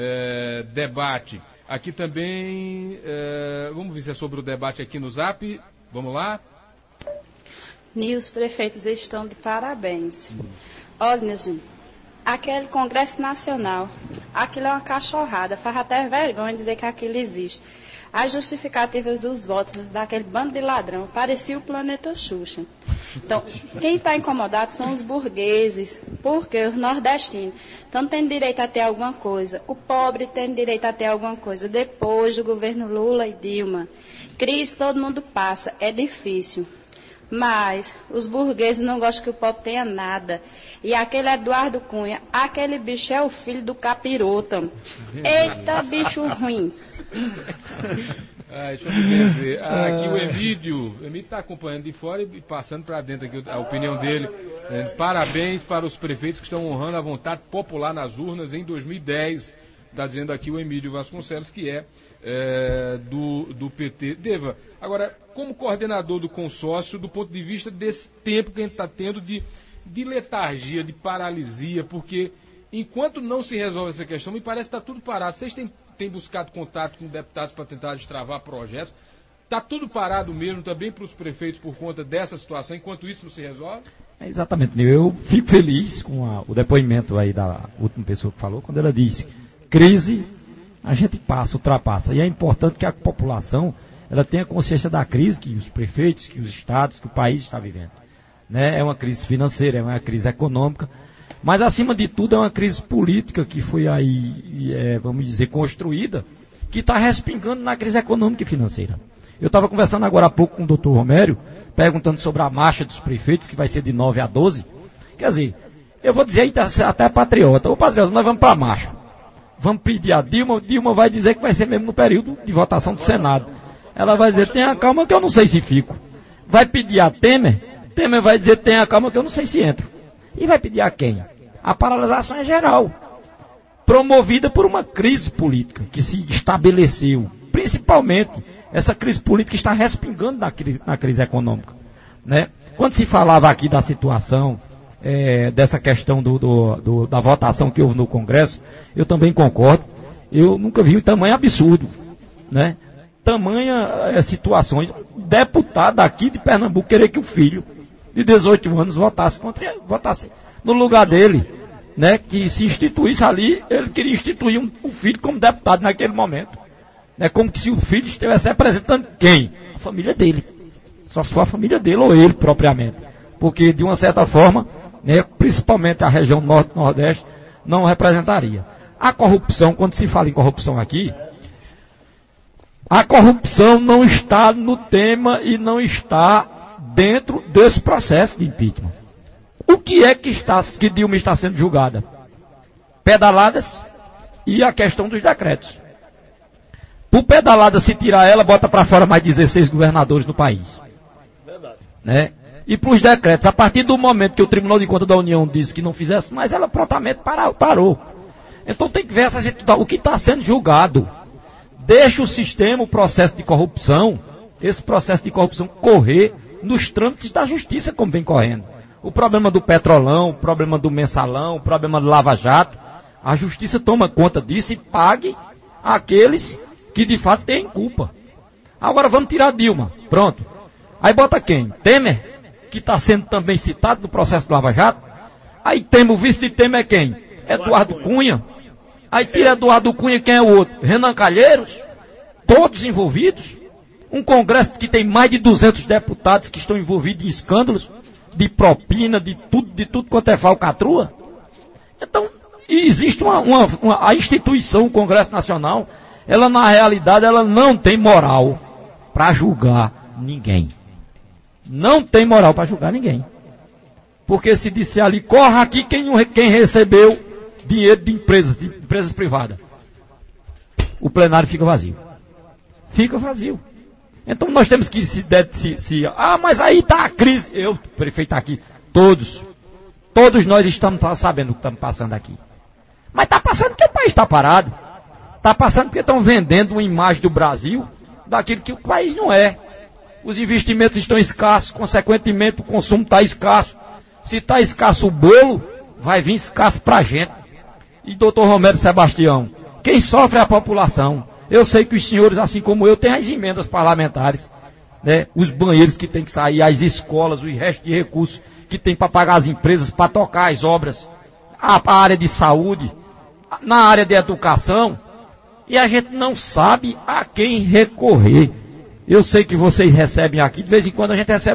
S2: debate. Aqui também, vamos ver se é sobre o debate aqui no Zap. Vamos lá?
S8: Os prefeitos estão de parabéns. Olha, meu gente. Aquele Congresso Nacional, aquilo é uma cachorrada, faz até vergonha dizer que aquilo existe. As justificativas dos votos daquele bando de ladrão parecia o planeta Xuxa. Então, quem está incomodado são os burgueses, porque os nordestinos. Então, tem direito a ter alguma coisa. O pobre tem direito a ter alguma coisa. Depois do governo Lula e Dilma, crise todo mundo passa, é difícil. Mas os burgueses não gostam que o pobre tenha nada. E aquele Eduardo Cunha, aquele bicho é o filho do capiroto. Eita, bicho ruim.
S2: Deixa eu ver. Aqui o Emílio está acompanhando de fora e passando para dentro aqui a opinião dele. Parabéns para os prefeitos que estão honrando a vontade popular nas urnas em 2010. Está dizendo aqui o Emílio Vasconcelos, que é do PT. Deva, agora, como coordenador do consórcio, do ponto de vista desse tempo que a gente está tendo de letargia, de paralisia, porque enquanto não se resolve essa questão, me parece que está tudo parado. Vocês têm buscado contato com deputados para tentar destravar projetos. Está tudo parado mesmo também para os prefeitos por conta dessa situação, enquanto isso não se resolve?
S4: Exatamente, eu fico feliz com o depoimento aí da última pessoa que falou, quando ela disse: crise, a gente ultrapassa. E é importante que a população ela tenha consciência da crise que os prefeitos, que os estados, que o país está vivendo. Né? É uma crise financeira, é uma crise econômica, mas acima de tudo é uma crise política que foi aí, vamos dizer, construída, que está respingando na crise econômica e financeira. Eu estava conversando agora há pouco com o doutor Romério, perguntando sobre a marcha dos prefeitos, que vai ser de 9 a 12. Quer dizer, eu vou dizer aí até patriota. Ô patriota, nós vamos para a marcha. Vamos pedir a Dilma. Dilma vai dizer que vai ser mesmo no período de votação do Senado. Ela vai dizer: tenha calma que eu não sei se fico. Vai pedir a Temer. Temer vai dizer: tenha calma que eu não sei se entro. E vai pedir a quem? A paralisação é geral, promovida por uma crise política que se estabeleceu. Principalmente, essa crise política está respingando na crise econômica. Né? Quando se falava aqui da situação, dessa questão da votação que houve no Congresso, eu também concordo. Eu nunca vi um tamanho absurdo. Né? Tamanha situações. Deputado aqui de Pernambuco querer que o filho de 18 anos votasse no lugar dele, né, que se instituísse ali. Ele queria instituir o filho como deputado naquele momento. É como se o filho estivesse representando quem? A família dele. Só se for a família dele ou ele propriamente. Porque, de uma certa forma, né, principalmente a região norte-nordeste, não representaria. A corrupção, quando se fala em corrupção aqui, a corrupção não está no tema e não está dentro desse processo de impeachment. O que é que Dilma está sendo julgada? Pedaladas e a questão dos decretos. Por pedalada, se tirar ela, bota para fora mais 16 governadores no país. Verdade. Né? E para os decretos, a partir do momento que o Tribunal de Contas da União disse que não fizesse mais, ela prontamente parou. Então tem que ver o que está sendo julgado. Deixa o sistema, o processo de corrupção, esse processo de corrupção correr nos trâmites da justiça como vem correndo. O problema do Petrolão, o problema do Mensalão, o problema do Lava Jato, a justiça toma conta disso e pague aqueles que de fato têm culpa. Agora vamos tirar Dilma, pronto. Aí bota quem? Temer, que está sendo também citado no processo do Lava Jato. Aí o vice de Temer é quem? Eduardo Cunha. Aí tira Eduardo Cunha, quem é o outro? Renan Calheiros. Todos envolvidos. Um Congresso que tem mais de 200 deputados que estão envolvidos em escândalos, de propina, de tudo quanto é falcatrua. Então, existe a instituição, o Congresso Nacional, ela na realidade ela não tem moral para julgar ninguém. Não tem moral para julgar ninguém. Porque se disser ali, corra aqui quem recebeu dinheiro de empresas privadas, o plenário fica vazio. Fica vazio. Então nós temos que mas aí está a crise. Eu, prefeito aqui, todos nós estamos sabendo o que estamos passando aqui. Mas está passando porque o país está parado. Está passando porque estão vendendo uma imagem do Brasil daquilo que o país não é. Os investimentos estão escassos, consequentemente o consumo está escasso. Se está escasso o bolo, vai vir escasso para a gente. E doutor Romero Sebastião, quem sofre é a população. Eu sei que os senhores, assim como eu, têm as emendas parlamentares, né? Os banheiros que tem que sair, as escolas, o resto de recursos que tem para pagar as empresas, para tocar as obras, a área de saúde, na área de educação, e a gente não sabe a quem recorrer. Eu sei que vocês recebem aqui, de vez em quando a gente recebe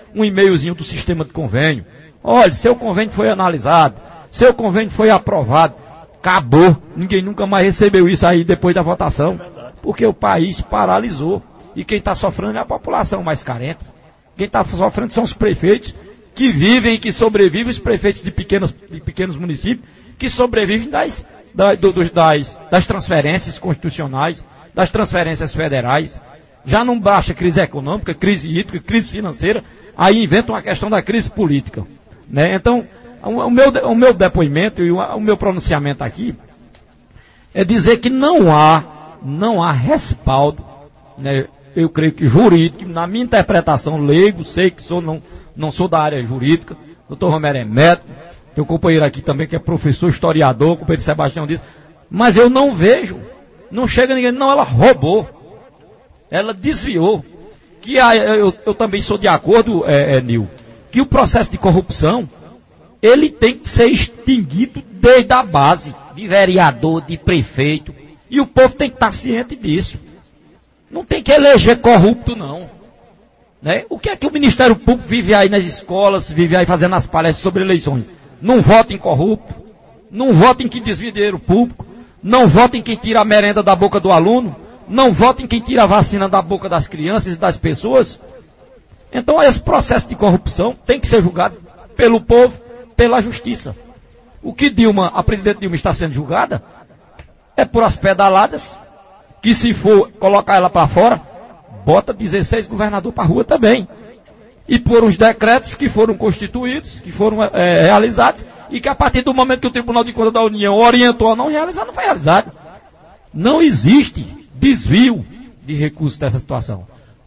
S4: um e-mailzinho do sistema de convênio. Olha, seu convênio foi analisado, seu convênio foi aprovado. Acabou. Ninguém nunca mais recebeu isso aí depois da votação. Porque o país paralisou. E quem está sofrendo é a população mais carente. Quem está sofrendo são os prefeitos que vivem e que sobrevivem, os prefeitos de pequenos municípios, que sobrevivem das transferências constitucionais, das transferências federais. Já não baixa crise econômica, crise hídrica, crise financeira, aí inventam a questão da crise política. Né? Então, o meu depoimento e o meu pronunciamento aqui é dizer que não há respaldo, né, eu creio que jurídico, na minha interpretação leigo, sei que não sou da área jurídica, o doutor Romero é médico, tem um companheiro aqui também que é professor, historiador, o companheiro Sebastião disse, mas eu não vejo, não chega ninguém, não, ela roubou, ela desviou, que eu também sou de acordo, Nil, que o processo de corrupção, ele tem que ser extinguido desde a base, de vereador, de prefeito, e o povo tem que estar ciente disso. Não tem que eleger corrupto, não. Né? O que é que o Ministério Público vive aí nas escolas, vive aí fazendo as palestras sobre eleições? Não vota em corrupto, não vota em quem desvia dinheiro público, não vota em quem tira a merenda da boca do aluno, não vota em quem tira a vacina da boca das crianças e das pessoas. Então esse processo de corrupção tem que ser julgado pelo povo, pela justiça. O que a presidente Dilma está sendo julgada é por as pedaladas, que se for colocar ela para fora, bota 16 governadores para a rua também. E por os decretos que foram constituídos, que foram realizados, e que a partir do momento que o Tribunal de Contas da União orientou a não realizar, não foi realizado. Não existe desvio de recursos dessa situação.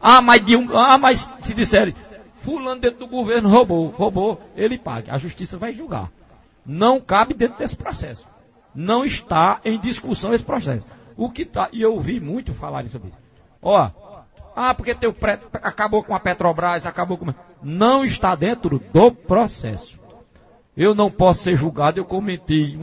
S4: Mas se disserem, fulano dentro do governo roubou, ele paga. A justiça vai julgar. Não cabe dentro desse processo. Não está em discussão esse processo. O que tá, e eu ouvi muito falarem sobre isso. Porque acabou com a Petrobras, não está dentro do processo. Eu não posso ser julgado, eu cometi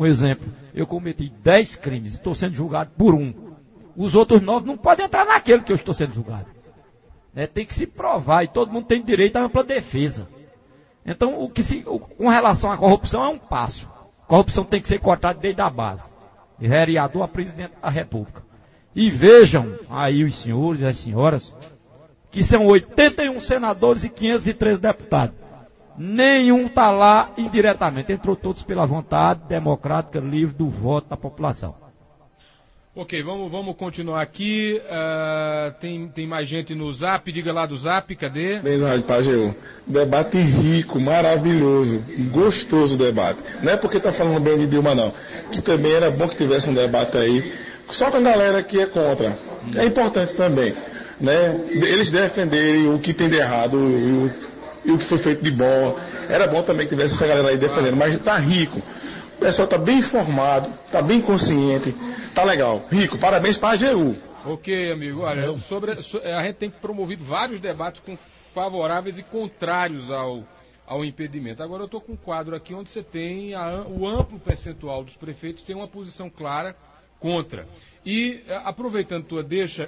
S4: 10 crimes, estou sendo julgado por um. Os outros 9 não podem entrar naquele que eu estou sendo julgado. Tem que se provar, e todo mundo tem direito à ampla defesa. Então, com relação à corrupção, é um passo. A corrupção tem que ser cortada desde a base. De vereador a presidente da República. E vejam aí os senhores e as senhoras, que são 81 senadores e 513 deputados. Nenhum está lá indiretamente. Entrou todos pela vontade democrática, livre do voto da população.
S2: Ok, vamos continuar aqui. Tem mais gente no Zap, diga lá do Zap, cadê?
S6: Bem, Rádio Pajeú. Debate rico, maravilhoso, gostoso debate. Não é porque está falando bem de Dilma, não. Que também era bom que tivesse um debate aí, só com a galera que é contra. É importante também, né? Eles defenderem o que tem de errado e o que foi feito de bom. Era bom também que tivesse essa galera aí defendendo, mas está rico. O pessoal está bem informado, está bem consciente, está legal. Rico, parabéns para a AGU.
S2: Ok, amigo. Olha, a gente tem promovido vários debates favoráveis e contrários ao impedimento. Agora eu estou com um quadro aqui onde você tem o amplo percentual dos prefeitos tem uma posição clara contra. E, aproveitando tua deixa,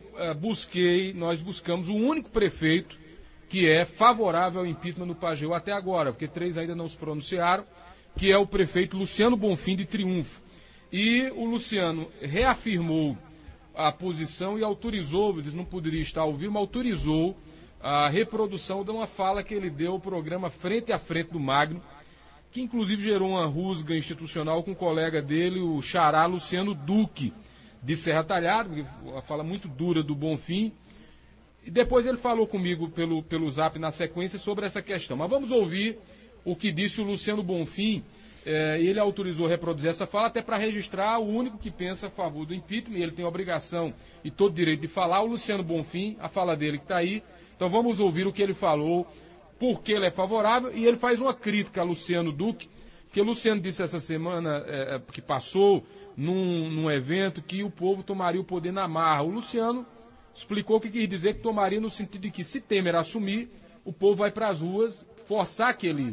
S2: nós buscamos o único prefeito que é favorável ao impeachment no Pajeú até agora, porque 3 ainda não se pronunciaram, que é o prefeito Luciano Bonfim de Triunfo. E o Luciano reafirmou a posição e autorizou, ele não poderia estar ao vivo, mas autorizou a reprodução de uma fala que ele deu ao programa Frente a Frente do Magno, que inclusive gerou uma rusga institucional com um colega dele, o xará Luciano Duque, de Serra Talhada, uma fala muito dura do Bonfim. E depois ele falou comigo pelo Zap na sequência sobre essa questão. Mas vamos ouvir o que disse o Luciano Bonfim. Ele autorizou reproduzir essa fala até para registrar o único que pensa a favor do impeachment, e ele tem a obrigação e todo direito de falar, o Luciano Bonfim, a fala dele que está aí. Então vamos ouvir o que ele falou, por que ele é favorável, e ele faz uma crítica a Luciano Duque, que o Luciano disse essa semana, que passou num evento, que o povo tomaria o poder na marra. O Luciano explicou que quis dizer que tomaria no sentido de que, se Temer assumir, o povo vai para as ruas forçar que ele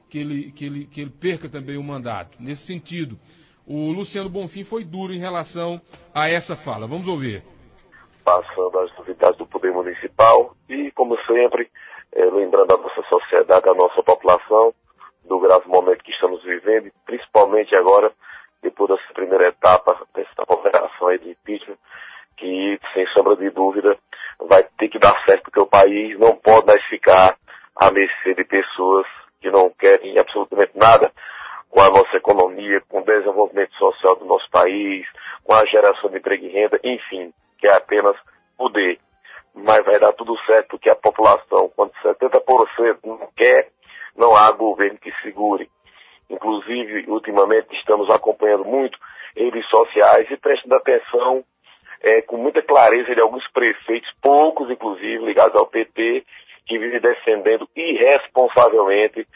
S2: perca também o mandato. Nesse sentido, o Luciano Bonfim foi duro em relação a essa fala. Vamos ouvir.
S9: Passando as novidades do Poder Municipal e, como sempre, lembrando a nossa sociedade, a nossa população, do grave momento que estamos vivendo, e principalmente agora, depois dessa primeira etapa, dessa operação aí de impeachment, que, sem sombra de dúvida, vai ter que dar certo, porque o país não pode mais ficar à mercê de pessoas que não querem absolutamente nada com a nossa economia, com o desenvolvimento social do nosso país, com a geração de emprego e renda, enfim, que é apenas poder. Mas vai dar tudo certo, porque a população, quando 70% não quer, não há governo que segure. Inclusive, ultimamente, estamos acompanhando muito redes sociais e prestando atenção com muita clareza de alguns prefeitos, poucos inclusive, ligados ao PT, que vivem defendendo irresponsavelmente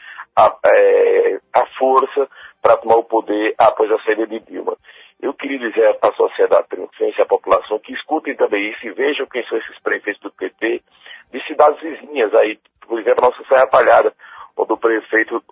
S9: a força para tomar o poder após a saída de Dilma. Eu queria dizer à sociedade triunfense, à população, que escutem também isso e vejam quem são esses prefeitos do PT de cidades vizinhas, aí, por exemplo, a nossa Serra Talhada, onde o prefeito,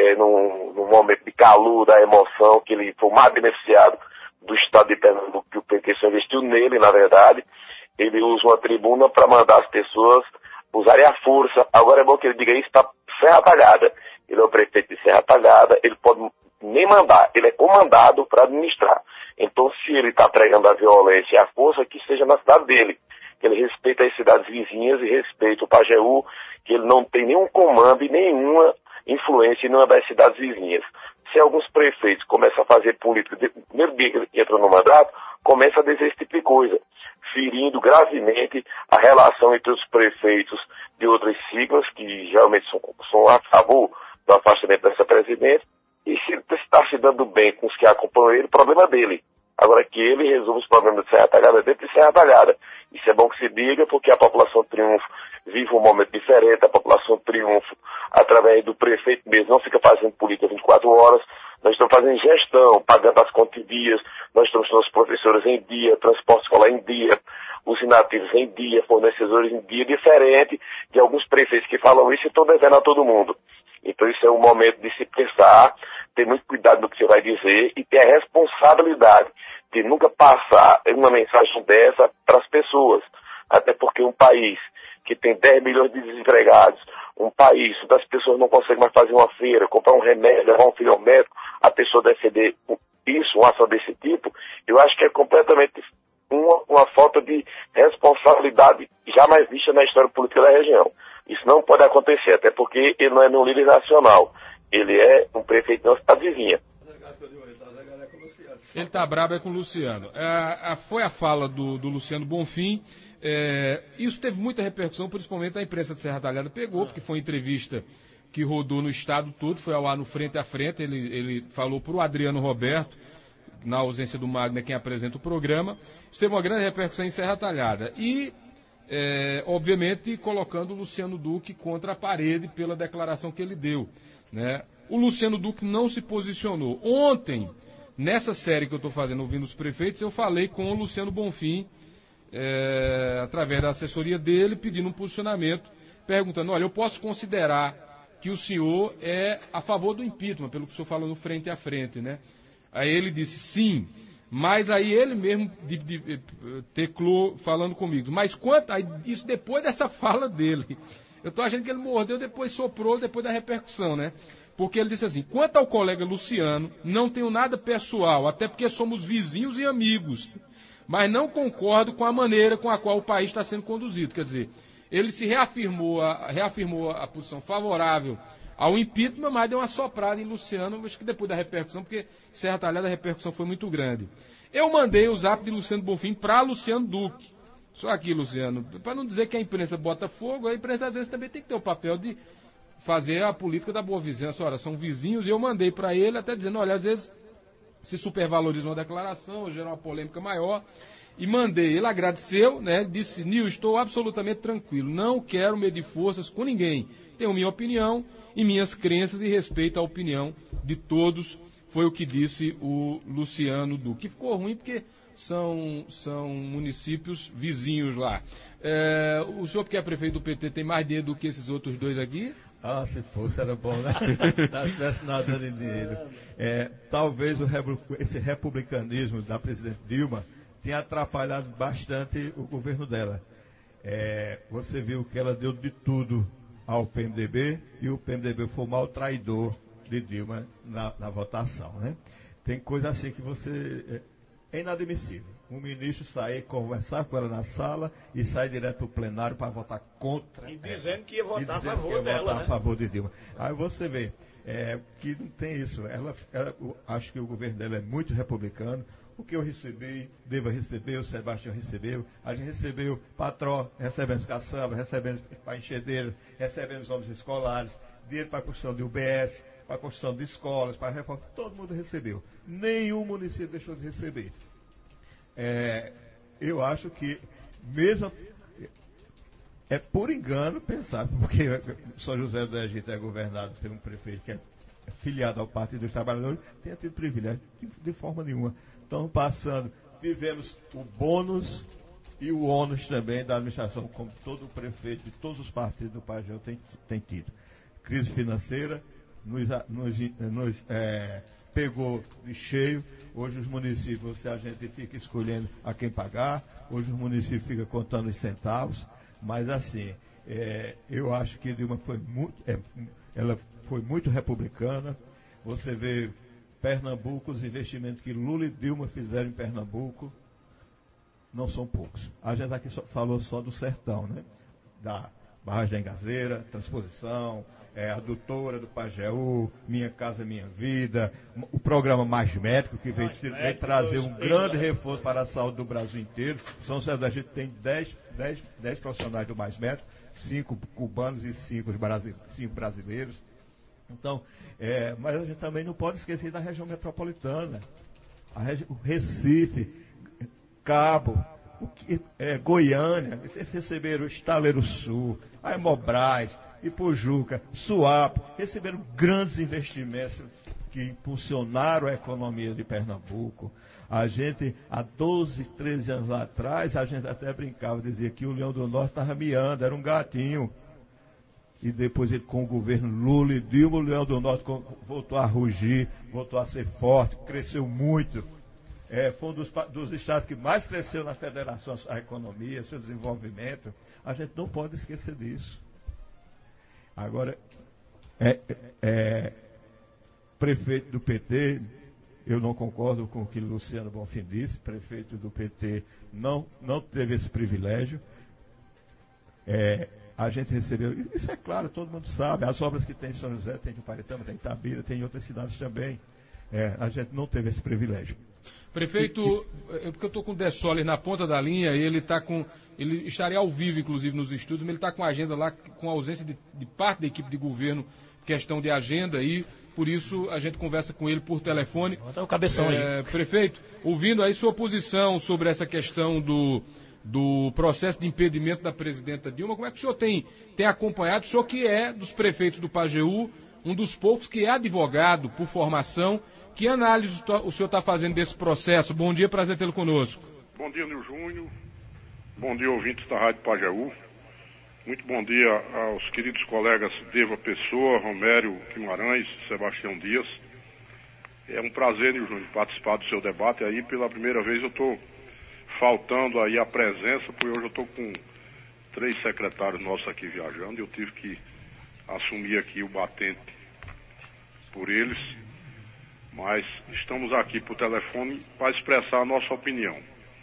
S9: num momento de calor, da emoção, que ele foi o mais beneficiado do estado de Pernambuco, que o PT só investiu nele, na verdade, ele usa uma tribuna para mandar as pessoas usarem a força. Agora é bom que ele diga isso para Serra Talhada. Ele é o prefeito de Serra Talhada, ele pode nem mandar, ele é comandado para administrar. Então, se ele está pregando a violência e a força, que seja na cidade dele. Que ele respeita as cidades vizinhas e respeita o Pajeú, que ele não tem nenhum comando e nenhuma influência em nenhuma das cidades vizinhas. Se alguns prefeitos começam a fazer política, no primeiro dia que entram no mandato, começa a dizer esse tipo de coisa, ferindo gravemente a relação entre os prefeitos de outras siglas, que geralmente são a favor do afastamento dessa presidente, e se ele está se dando bem com os que acompanham ele, o problema é dele. Agora que ele resolve os problemas de Serra Talhada dentro de Serra Talhada. Isso é bom que se diga, porque a população Triunfo vive um momento diferente, a população Triunfo, através do prefeito mesmo, não fica fazendo política 24 horas, nós estamos fazendo gestão, pagando as contas em dias, nós estamos com os professores em dia, transporte escolar em dia, os inativos em dia, fornecedores em dia, diferente de alguns prefeitos que falam isso e estão devendo a todo mundo. Então isso é um momento de se pensar, ter muito cuidado no que você vai dizer e ter a responsabilidade de nunca passar uma mensagem dessa para as pessoas. Até porque um país que tem 10 milhões de desempregados, um país onde as pessoas não conseguem mais fazer uma feira, comprar um remédio, levar um filho ao médico, a pessoa defender isso, uma ação desse tipo, eu acho que é completamente uma falta de responsabilidade jamais vista na história política da região. Isso não pode acontecer, até porque ele não é um líder nacional. Ele é um prefeito da cidade vizinha.
S2: Ele está brabo com o Luciano. Foi a fala do Luciano Bonfim. Isso teve muita repercussão, principalmente a imprensa de Serra Talhada pegou, porque foi uma entrevista que rodou no estado todo, foi ao ar no Frente a Frente. Ele falou para o Adriano Roberto, na ausência do Magner, quem apresenta o programa. Isso teve uma grande repercussão em Serra Talhada. E, obviamente, colocando o Luciano Duque contra a parede pela declaração que ele deu, né? O Luciano Duque não se posicionou. Ontem, nessa série que eu estou fazendo, ouvindo os prefeitos, eu falei com o Luciano Bonfim, através da assessoria dele, pedindo um posicionamento, perguntando, olha, eu posso considerar que o senhor é a favor do impeachment, pelo que o senhor falou no Frente a Frente, né? Aí ele disse sim, mas aí ele mesmo teclou falando comigo. Mas isso depois dessa fala dele. Eu estou achando que ele mordeu, depois soprou, depois da repercussão, né? Porque ele disse assim, quanto ao colega Luciano, não tenho nada pessoal, até porque somos vizinhos e amigos, mas não concordo com a maneira com a qual o país está sendo conduzido. Quer dizer, ele se reafirmou a posição favorável ao impeachment, mas deu uma soprada em Luciano, acho que depois da repercussão, porque Serra Talhada a repercussão foi muito grande. Eu mandei o zap de Luciano Bonfim para Luciano Duque. Só aqui, Luciano, para não dizer que a imprensa bota fogo, a imprensa às vezes também tem que ter o papel de fazer a política da boa vizinhança. Olha, são vizinhos, e eu mandei para ele até dizendo, olha, às vezes se supervaloriza uma declaração, gera uma polêmica maior, e mandei. Ele agradeceu, né, disse, Nil, estou absolutamente tranquilo, não quero medir forças com ninguém, tenho minha opinião e minhas crenças e respeito à opinião de todos, foi o que disse o Luciano Duque. Ficou ruim porque são municípios vizinhos lá. O senhor, que é prefeito do PT, tem mais dinheiro do que esses outros dois aqui?
S3: Ah, se fosse era bom, né? Não estivesse nadando em dinheiro. Talvez esse republicanismo da presidente Dilma tenha atrapalhado bastante o governo dela. Você viu que ela deu de tudo ao PMDB e o PMDB foi o maior traidor de Dilma na votação, né? Tem coisa assim que é inadmissível. Um ministro sair, conversar com ela na sala e sair direto para o plenário para votar contra.
S5: E dizendo que ia votar a favor
S3: que ia
S5: dela,
S3: votar
S5: né?
S3: a favor de Dilma. Aí você vê que não tem isso. Acho que o governo dela é muito republicano. O que eu recebi, devo receber, o Sebastião recebeu, a gente recebeu patrão, recebemos caçamba, recebemos para enchedeiras, recebemos homens escolares, dinheiro para a construção de UBS, para a construção de escolas, para a reforma, todo mundo recebeu. Nenhum município deixou de receber. Eu acho que mesmo é por engano pensar, porque São José do Egito é governado por um prefeito que é filiado ao Partido dos Trabalhadores, tenha tido privilégio de forma nenhuma. Estão passando, tivemos o bônus e o ônus também da administração, como todo prefeito de todos os partidos do Pajéu tem tido. Crise financeira nos pegou de cheio. Hoje os municípios, a gente fica escolhendo a quem pagar, hoje os municípios ficam contando os centavos, mas assim, eu acho que Dilma ela foi muito republicana. Você vê Pernambuco, os investimentos que Lula e Dilma fizeram em Pernambuco não são poucos. A gente aqui falou só do sertão, né? Da barragem da Engazeira, transposição, a adutora do Pajeú, Minha Casa Minha Vida, o programa Mais Médico, que veio trazer um grande reforço para a saúde do Brasil inteiro. São José da gente tem 10 profissionais do Mais Médico, 5 cubanos e 5 brasileiros. Então, mas a gente também não pode esquecer da região metropolitana. O Recife, Cabo, Goiânia, eles receberam o Estaleiro Sul, a Hemobras, Ipojuca, Suape, receberam grandes investimentos que impulsionaram a economia de Pernambuco. A gente, há 12, 13 anos atrás, a gente até brincava, dizia que o Leão do Norte estava miando, era um gatinho. E depois, com o governo Lula e Dilma, o Leão do Norte voltou a rugir, voltou a ser forte, cresceu muito. Foi um dos estados que mais cresceu na federação, a economia, seu desenvolvimento. A gente não pode esquecer disso. Agora, prefeito do PT, eu não concordo com o que Luciano Bonfim disse, prefeito do PT não teve esse privilégio. A gente recebeu, isso é claro, todo mundo sabe, as obras que tem em São José, tem em Paretama, tem em Itabira, tem em outras cidades também. A gente não teve esse privilégio.
S2: Prefeito, porque eu estou com o Dessoller na ponta da linha, e ele estaria ao vivo, inclusive, nos estúdios, mas ele está com a agenda lá, com a ausência de parte da equipe de governo, questão de agenda, e por isso a gente conversa com ele por telefone.
S5: Bota o cabeção aí.
S2: Prefeito, ouvindo aí sua posição sobre essa questão do processo de impedimento da presidenta Dilma, como é que o senhor tem acompanhado? O senhor que é dos prefeitos do Pajeú, um dos poucos que é advogado por formação. Que análise o senhor está fazendo desse processo? Bom dia, prazer tê-lo conosco.
S10: Bom dia, Nil Júnior. Bom dia, ouvintes da Rádio Pajeú. Muito bom dia aos queridos colegas Deva Pessoa, Romério Guimarães, Sebastião Dias. É um prazer, Nil Júnior, participar do seu debate. Aí, pela primeira vez, eu estou faltando aí a presença, porque hoje eu estou com 3 secretários nossos aqui viajando, e eu tive que assumir aqui o batente por eles. Mas estamos aqui por telefone para expressar a nossa opinião.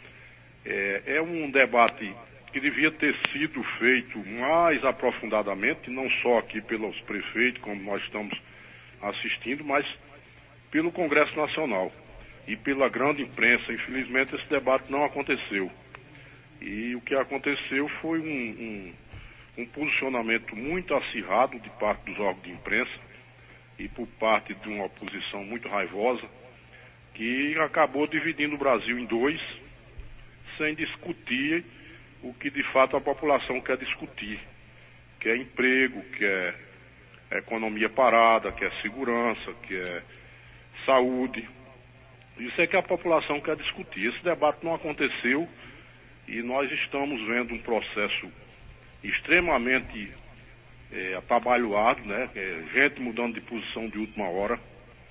S10: É um debate que devia ter sido feito mais aprofundadamente, não só aqui pelos prefeitos, como nós estamos assistindo, mas pelo Congresso Nacional e pela grande imprensa. Infelizmente, esse debate não aconteceu. E o que aconteceu foi um posicionamento muito acirrado de parte dos órgãos de imprensa, e por parte de uma oposição muito raivosa, que acabou dividindo o Brasil em 2, sem discutir o que de fato a população quer discutir, que é emprego, que é economia parada, que é segurança, que é saúde. Isso é que a população quer discutir. Esse debate não aconteceu e nós estamos vendo um processo extremamente atabalhoado, né? Gente mudando de posição de última hora,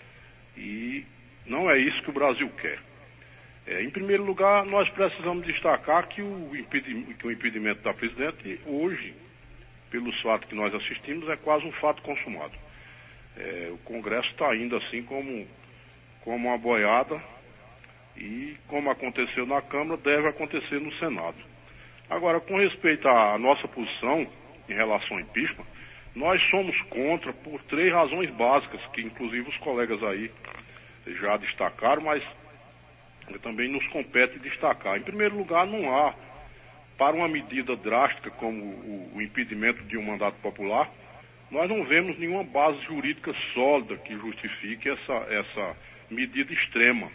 S10: e não é isso que o Brasil quer. Em primeiro lugar, nós precisamos destacar que o impedimento da presidente hoje pelos fatos que nós assistimos, é quase um fato consumado. O Congresso está indo assim como uma boiada, e como aconteceu na Câmara, deve acontecer no Senado. Agora, com respeito à nossa posição em relação ao impeachment, nós somos contra por 3 razões básicas, que inclusive os colegas aí já destacaram, mas também nos compete destacar. Em primeiro lugar, não há, para uma medida drástica como o impedimento de um mandato popular, nós não vemos nenhuma base jurídica sólida que justifique essa medida extrema.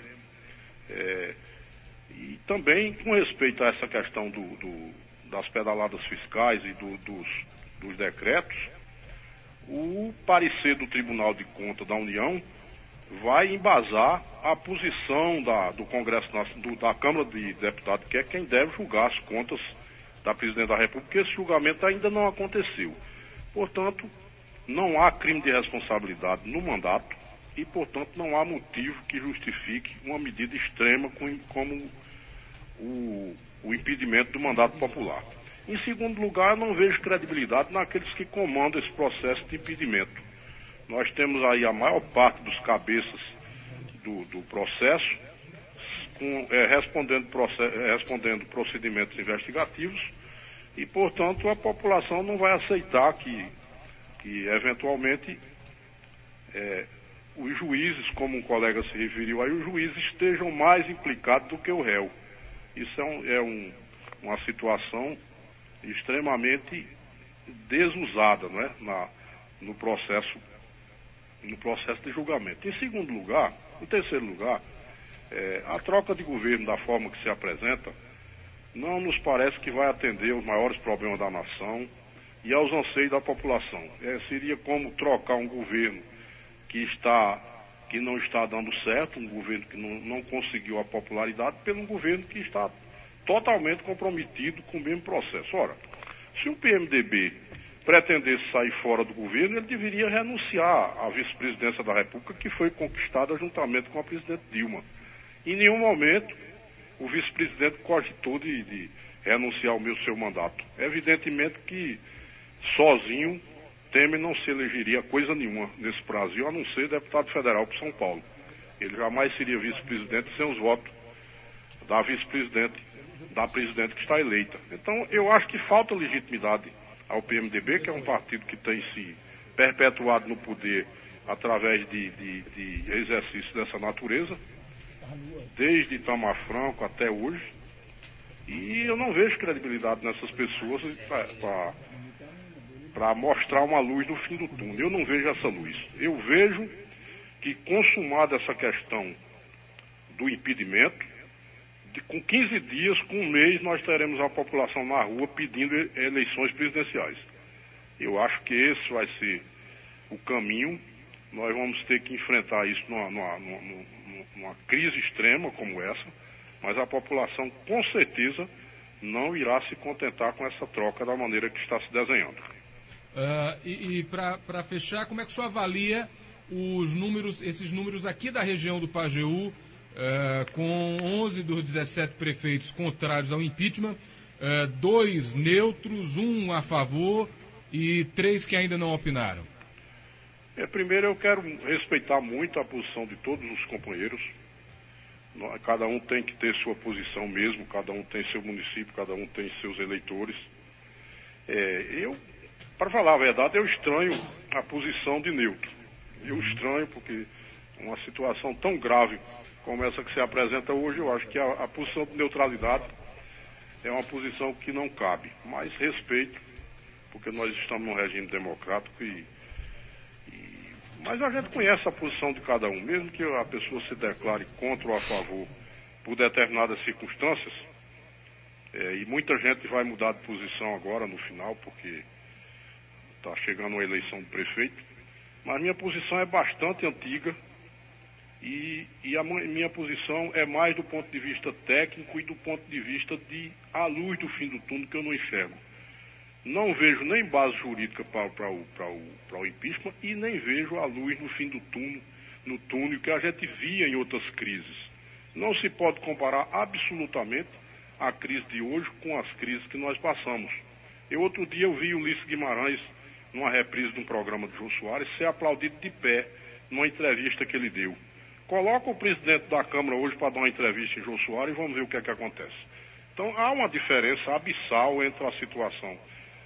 S10: E também, com respeito a essa questão das pedaladas fiscais e dos decretos, o parecer do Tribunal de Contas da União vai embasar a posição do Congresso, da Câmara de Deputados, que é quem deve julgar as contas da Presidente da República. Esse julgamento ainda não aconteceu. Portanto, não há crime de responsabilidade no mandato e, portanto, não há motivo que justifique uma medida extrema como o impedimento do mandato popular. Em segundo lugar, não vejo credibilidade naqueles que comandam esse processo de impedimento. Nós temos aí a maior parte dos cabeças do processo respondendo procedimentos investigativos e, portanto, a população não vai aceitar que eventualmente, os juízes, como um colega se referiu aí, os juízes estejam mais implicados do que o réu. Isso uma situação extremamente desusada, não é? no processo de julgamento. Em terceiro lugar, a troca de governo da forma que se apresenta não nos parece que vai atender os maiores problemas da nação e aos anseios da população. Seria como trocar um governo que não está dando certo, um governo que não conseguiu a popularidade, por um governo que está totalmente comprometido com o mesmo processo. Ora, se o PMDB pretendesse sair fora do governo, ele deveria renunciar à vice-presidência da República, que foi conquistada juntamente com a presidente Dilma. Em nenhum momento o vice-presidente cogitou de renunciar ao seu mandato. Evidentemente que sozinho Temer não se elegeria coisa nenhuma nesse Brasil, a não ser deputado federal por São Paulo. Ele jamais seria vice-presidente sem os votos da vice-presidente, da presidente que está eleita. Então, eu acho que falta legitimidade ao PMDB, que é um partido que tem se perpetuado no poder através de exercício dessa natureza, desde Itamar Franco até hoje, e eu não vejo credibilidade nessas pessoas para mostrar uma luz no fim do túnel. Eu não vejo essa luz. Eu vejo que, consumada essa questão do impedimento, com 15 dias, com um mês, nós teremos a população na rua pedindo eleições presidenciais. Eu acho que esse vai ser o caminho. Nós vamos ter que enfrentar isso numa crise extrema como essa, mas a população, com certeza, não irá se contentar com essa troca da maneira que está se desenhando.
S2: Para fechar, como é que o senhor avalia esses números aqui da região do Pajeú, com 11 dos 17 prefeitos contrários ao impeachment, 2 neutros, 1 a favor e 3 que ainda não opinaram?
S10: Primeiro, eu quero respeitar muito a posição de todos os companheiros. Cada um tem que ter sua posição mesmo, cada um tem seu município, cada um tem seus eleitores. Para falar a verdade, eu estranho a posição de neutro. Eu estranho porque uma situação tão grave como essa que se apresenta hoje, eu acho que a posição de neutralidade é uma posição que não cabe. Mas respeito, porque nós estamos num regime democrático mas a gente conhece a posição de cada um, mesmo que a pessoa se declare contra ou a favor por determinadas circunstâncias, e muita gente vai mudar de posição agora no final, porque está chegando a eleição do prefeito, mas minha posição é bastante antiga e a minha posição é mais do ponto de vista técnico e do ponto de vista de a luz do fim do túnel que eu não enxergo. Não vejo nem base jurídica para o impeachment e nem vejo a luz no fim do túnel que a gente via em outras crises. Não se pode comparar absolutamente a crise de hoje com as crises que nós passamos. Outro dia eu vi o Ulisses Guimarães, numa reprise de um programa do Jô Soares, ser aplaudido de pé numa entrevista que ele deu. Coloca o presidente da Câmara hoje para dar uma entrevista em Jô Soares e vamos ver o que é que acontece. Então há uma diferença abissal entre a situação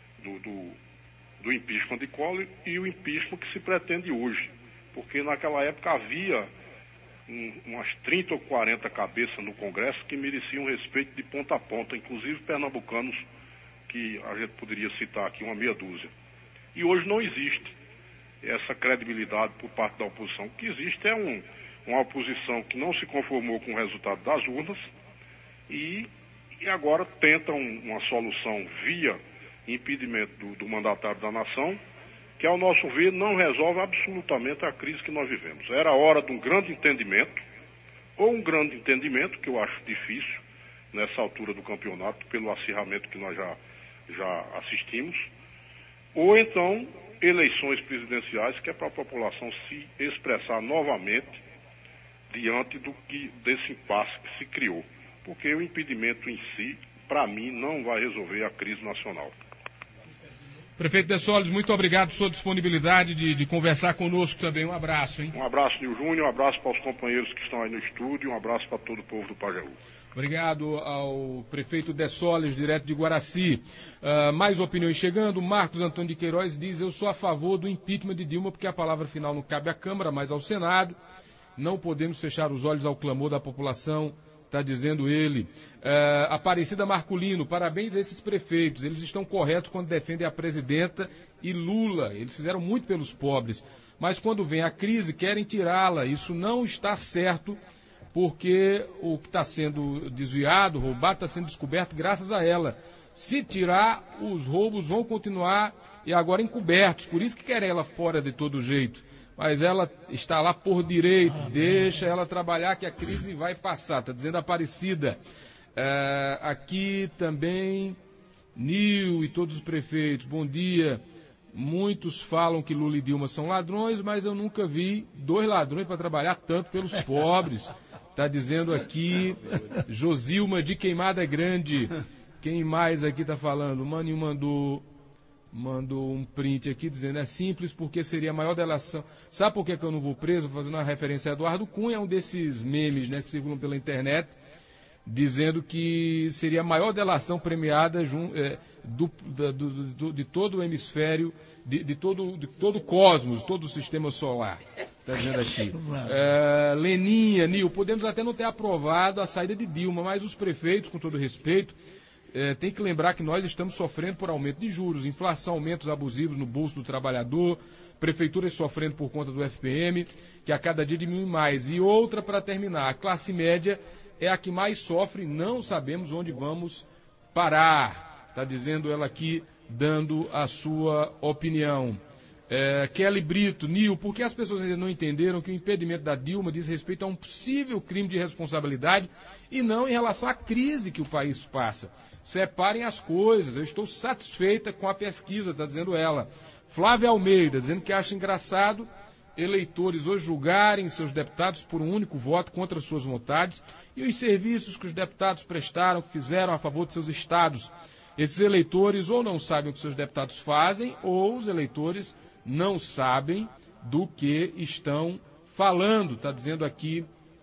S10: do impeachment de Collor e o impeachment que se pretende hoje. Porque naquela época havia umas 30 ou 40 cabeças no Congresso que mereciam respeito de ponta a ponta, inclusive pernambucanos, que a gente poderia citar aqui uma meia dúzia. E hoje não existe essa credibilidade por parte da oposição. O que existe é uma oposição que não se conformou com o resultado das urnas e agora tenta uma solução via impedimento do mandatário da nação, que, ao nosso ver, não resolve absolutamente a crise que nós vivemos. Era hora de um grande entendimento, ou um grande entendimento, que eu acho difícil, nessa altura do campeonato, pelo acirramento que nós já assistimos, ou então eleições presidenciais, que é para a população se expressar novamente diante desse impasse que se criou. Porque o impedimento em si, para mim, não vai resolver a crise nacional.
S2: Prefeito De Solis, muito obrigado por sua disponibilidade de conversar conosco também. Um abraço, hein?
S10: Um abraço, Nil Júnior, um abraço para os companheiros que estão aí no estúdio, um abraço para todo o povo do Pajeú.
S2: Obrigado ao prefeito De Solis, direto de Guaraci. Mais opiniões chegando. Marcos Antônio de Queiroz diz: eu sou a favor do impeachment de Dilma, porque a palavra final não cabe à Câmara, mas ao Senado. Não podemos fechar os olhos ao clamor da população, está dizendo ele. Aparecida Marculino, parabéns a esses prefeitos. Eles estão corretos quando defendem a presidenta e Lula. Eles fizeram muito pelos pobres. Mas quando vem a crise, querem tirá-la. Isso não está certo, porque o que está sendo desviado, roubado, está sendo descoberto graças a ela. Se tirar, os roubos vão continuar e agora encobertos. Por isso que querem ela fora de todo jeito. Mas ela está lá por direito, deixa ela trabalhar que a crise vai passar, está dizendo a Aparecida. Aqui também, Nil e todos os prefeitos, bom dia. Muitos falam que Lula e Dilma são ladrões, mas eu nunca vi 2 ladrões para trabalhar tanto pelos pobres. Está dizendo aqui Josilma de Queimada Grande. Quem mais aqui está falando? O Maninho mandou um print aqui dizendo: é simples porque seria a maior delação. Sabe por que eu não vou preso? Fazendo uma referência a Eduardo Cunha, um desses memes, né, que circulam pela internet, dizendo que seria a maior delação premiada de todo o hemisfério, de todo o cosmos, todo o sistema solar. Está dizendo aqui. Leninha, Nil, podemos até não ter aprovado a saída de Dilma, mas os prefeitos, com todo respeito, tem que lembrar que nós estamos sofrendo por aumento de juros, inflação, aumentos abusivos no bolso do trabalhador, prefeituras sofrendo por conta do FPM, que a cada dia diminui mais. E outra, para terminar, a classe média é a que mais sofre, não sabemos onde vamos parar. Está dizendo ela aqui, dando a sua opinião. Kelly Brito, Nil, por que as pessoas ainda não entenderam que o impedimento da Dilma diz respeito a um possível crime de responsabilidade e não em relação à crise que o país passa? Separem as coisas, eu estou satisfeita com a pesquisa, está dizendo ela. Flávia Almeida, dizendo que acha engraçado eleitores hoje julgarem seus deputados por um único voto contra suas vontades e os serviços que os deputados prestaram, que fizeram a favor de seus estados. Esses eleitores ou não sabem o que seus deputados fazem, ou os eleitores não sabem do que estão falando. Está dizendo aqui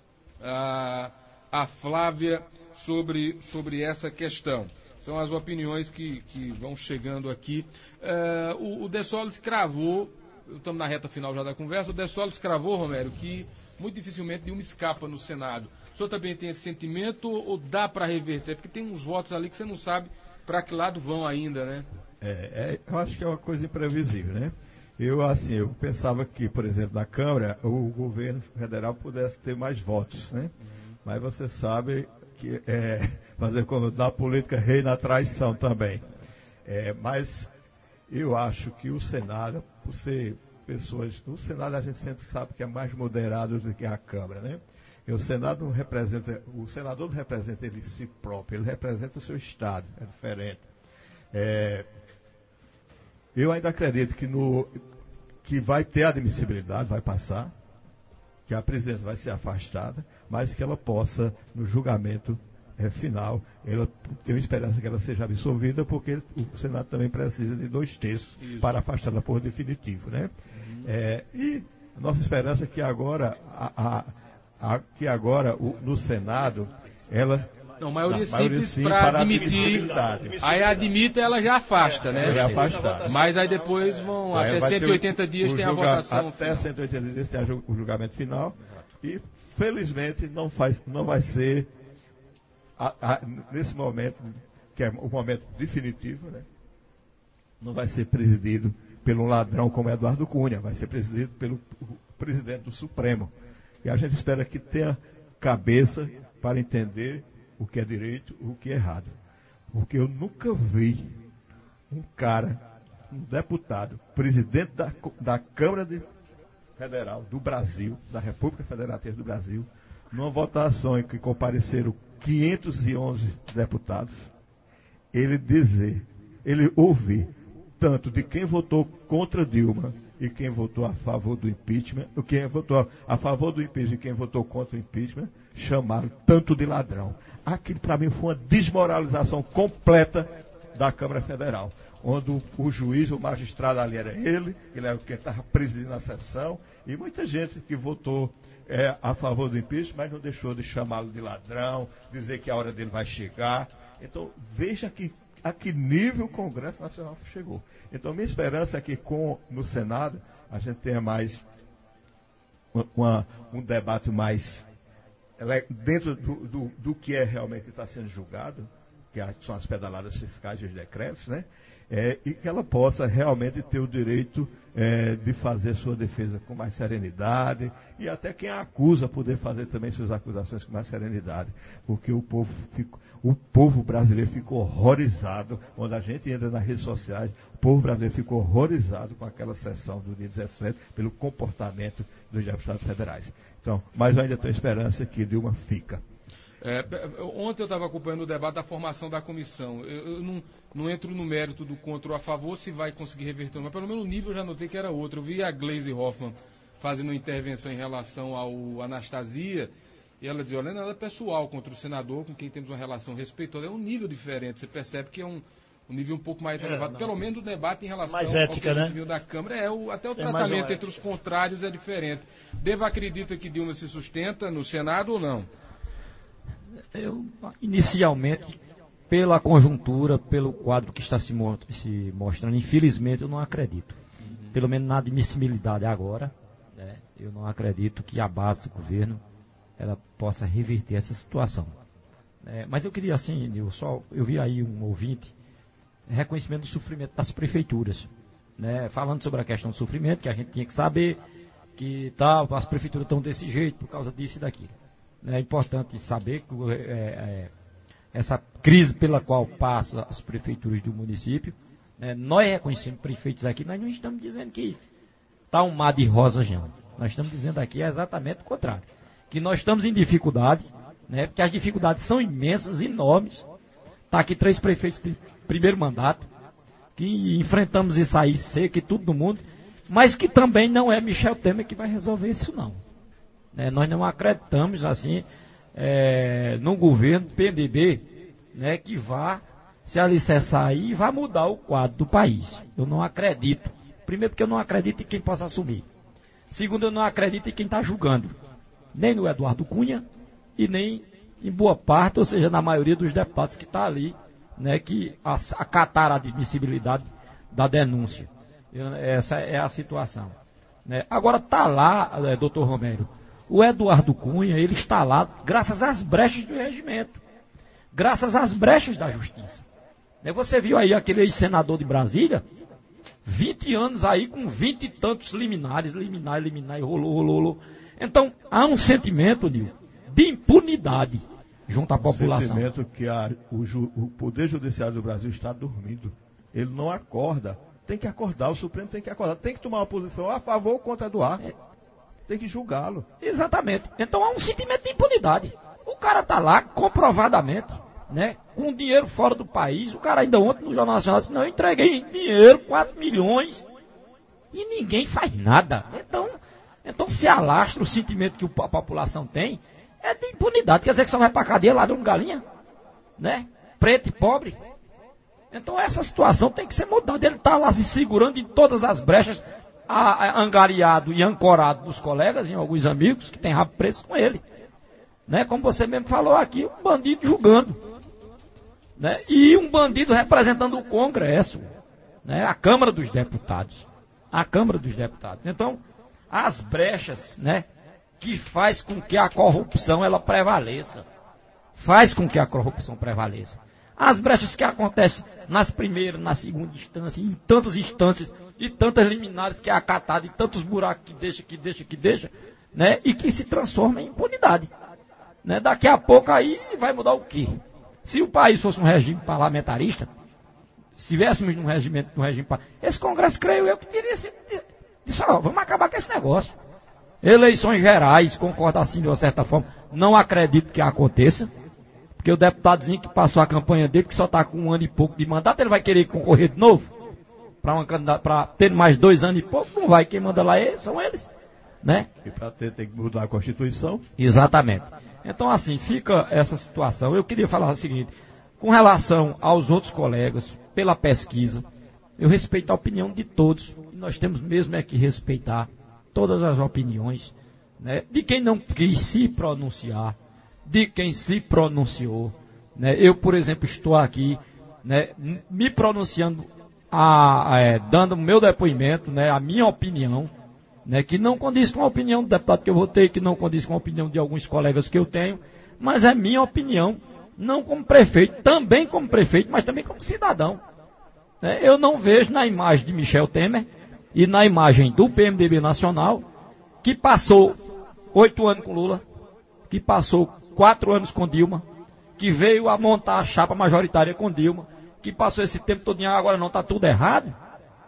S2: a Flávia sobre essa questão. São as opiniões que vão chegando aqui. O De Solis cravou, estamos na reta final já da conversa, o De Solis cravou, Romero, que muito dificilmente Dilma escapa no Senado. O senhor também tem esse sentimento ou dá para reverter? Porque tem uns votos ali que você não sabe para que lado vão ainda, né?
S3: Eu acho que é uma coisa imprevisível, né? Eu pensava que, por exemplo, na Câmara, o governo federal pudesse ter mais votos, né? Mas você sabe que fazer como na política reina a traição também. Mas eu acho que o Senado, por ser pessoas... O Senado a gente sempre sabe que é mais moderado do que a Câmara, né? E o senador não representa ele si próprio, ele representa o seu Estado, é diferente. Eu ainda acredito que vai ter admissibilidade, vai passar, que a presidência vai ser afastada, mas que ela possa, no julgamento, final, eu tenho esperança que ela seja absolvida, porque o Senado também precisa de 2/3 para afastá-la por definitivo, né? E a nossa esperança é que agora, no Senado, ela...
S2: Não, maioria simples para admitir. Aí admite, ela já afasta, né?
S3: Já afasta.
S2: Mas aí depois vão, até 180 dias tem a votação.
S3: Até 180 dias tem o julgamento final. E, felizmente, não vai ser, nesse momento, que é o momento definitivo, né? Não vai ser presidido pelo ladrão como Eduardo Cunha, vai ser presidido pelo presidente do Supremo. E a gente espera que tenha cabeça para entender o que é direito, o que é errado. Porque eu nunca vi um deputado, presidente da Câmara Federal do Brasil, da República Federativa do Brasil, numa votação em que compareceram 511 deputados, ele ouvir tanto de quem votou contra Dilma e quem votou a favor do impeachment, quem votou a favor do impeachment e quem votou contra o impeachment, chamaram tanto de ladrão. Aquilo, para mim, foi uma desmoralização completa da Câmara Federal, onde o juiz, o magistrado ali era ele era quem estava presidindo a sessão, e muita gente que votou a favor do impeachment, mas não deixou de chamá-lo de ladrão, dizer que a hora dele vai chegar. Então, veja a que nível o Congresso Nacional chegou. Então, minha esperança é que no Senado a gente tenha mais um debate mais dentro do que é realmente que está sendo julgado, que são as pedaladas fiscais e os decretos, né? E que ela possa realmente ter o direito de fazer sua defesa com mais serenidade, e até quem a acusa poder fazer também suas acusações com mais serenidade, porque o povo brasileiro ficou horrorizado, quando a gente entra nas redes sociais, o povo brasileiro ficou horrorizado com aquela sessão do dia 17, pelo comportamento dos deputados federais. Então, mas eu ainda tenho esperança que Dilma fica.
S2: Ontem eu estava acompanhando o debate da formação da comissão. Eu não entro no mérito do contra ou a favor, se vai conseguir reverter, mas pelo menos o nível eu já notei que era outro. Eu vi a Gleisi Hoffmann fazendo uma intervenção em relação ao Anastasia, e ela dizia, olha, não é nada pessoal contra o senador, com quem temos uma relação respeitosa. É um nível diferente, você percebe que é um nível um pouco mais elevado, pelo menos o debate em relação
S5: mais ética,
S2: ao que a gente viu da Câmara, até o tratamento entre os contrários é diferente. Deva acredita que Dilma se sustenta no Senado ou não?
S4: Eu, inicialmente, pela conjuntura, pelo quadro que está se mostrando, infelizmente eu não acredito. Pelo menos na admissibilidade agora, né, eu não acredito que a base do governo ela possa reverter essa situação. Mas eu queria, assim, eu vi aí um ouvinte, reconhecimento do sofrimento das prefeituras, né, falando sobre a questão do sofrimento, que a gente tinha que saber que as prefeituras estão desse jeito, por causa disso e daquilo. É importante saber que essa crise pela qual passam as prefeituras do município, nós reconhecemos prefeitos aqui, nós não estamos dizendo que está um mar de rosas, não. Nós estamos dizendo aqui exatamente o contrário. Que nós estamos em dificuldade, né, porque as dificuldades são imensas, enormes. Está aqui 3 prefeitos de primeiro mandato, que enfrentamos isso aí seca e tudo do mundo, mas que também não é Michel Temer que vai resolver isso, não. Nós não acreditamos assim no governo PMDB, né, que vá se alicerçar aí e vá mudar o quadro do país. Eu não acredito. Primeiro porque eu não acredito em quem possa assumir. Segundo, eu não acredito em quem está julgando. Nem no Eduardo Cunha e nem em boa parte, ou seja, na maioria dos deputados que está ali, né, que acataram a admissibilidade da denúncia. Essa é a situação. Agora está lá, doutor Romero, o Eduardo Cunha, ele está lá graças às brechas do regimento, graças às brechas da justiça. Você viu aí aquele ex-senador de Brasília, 20 anos aí com 20 e tantos liminares, rolou. Então, há um sentimento, Nil, de impunidade junto à população.
S3: Um sentimento que o Poder Judiciário do Brasil está dormindo. Ele não acorda. Tem que acordar, o Supremo tem que acordar. Tem que tomar uma posição a favor ou contra Eduardo. Tem que julgá-lo.
S4: Exatamente. Então há um sentimento de impunidade. O cara está lá, comprovadamente, né, com dinheiro fora do país. O cara ainda ontem no Jornal Nacional disse, não, eu entreguei dinheiro, 4 milhões, e ninguém faz nada. Então se alastra o sentimento que a população tem, é de impunidade. Quer dizer que só vai para a cadeia ladrão de galinha? né? Preto e pobre. Então essa situação tem que ser mudada. Ele está lá se segurando em todas as brechas, angariado e ancorado dos colegas, em alguns amigos que têm rabo preso com ele. Né? Como você mesmo falou aqui, um bandido julgando. Né? E um bandido representando o Congresso, né? A Câmara dos Deputados. A Câmara dos Deputados. Então, as brechas, né, que faz com que a corrupção ela prevaleça. Faz com que a corrupção prevaleça. As brechas que acontecem nas primeiras, na segunda instância, em tantas instâncias, e tantas liminares que é acatado, e tantos buracos que deixa, né, e que se transforma em impunidade. Né? Daqui a pouco aí vai mudar o quê? Se o país fosse um regime parlamentarista, se estivéssemos num regime parlamentarista, esse Congresso, creio eu, que teria sido... Disse, vamos acabar com esse negócio. Eleições gerais, concordo assim de uma certa forma, não acredito que aconteça, porque o deputadozinho que passou a campanha dele, que só está com 1 ano e pouco de mandato, ele vai querer concorrer de novo? Para ter mais 2 anos e pouco? Não vai, quem manda lá são eles. Né?
S3: E para ter, tem que mudar a Constituição.
S4: Exatamente. Então, assim, fica essa situação. Eu queria falar o seguinte, com relação aos outros colegas, pela pesquisa, eu respeito a opinião de todos, e nós temos mesmo que respeitar todas as opiniões, né, de quem não quis se pronunciar, de quem se pronunciou. Né. Eu, por exemplo, estou aqui, né, me pronunciando, dando o meu depoimento, né, a minha opinião, né, que não condiz com a opinião do deputado que eu votei, que não condiz com a opinião de alguns colegas que eu tenho, mas é minha opinião, não como prefeito, também como prefeito, mas também como cidadão. Eu não vejo na imagem de Michel Temer e na imagem do PMDB Nacional, que passou 8 anos com Lula, que passou 4 anos com Dilma, que veio a montar a chapa majoritária com Dilma, que passou esse tempo todo e agora não está tudo errado.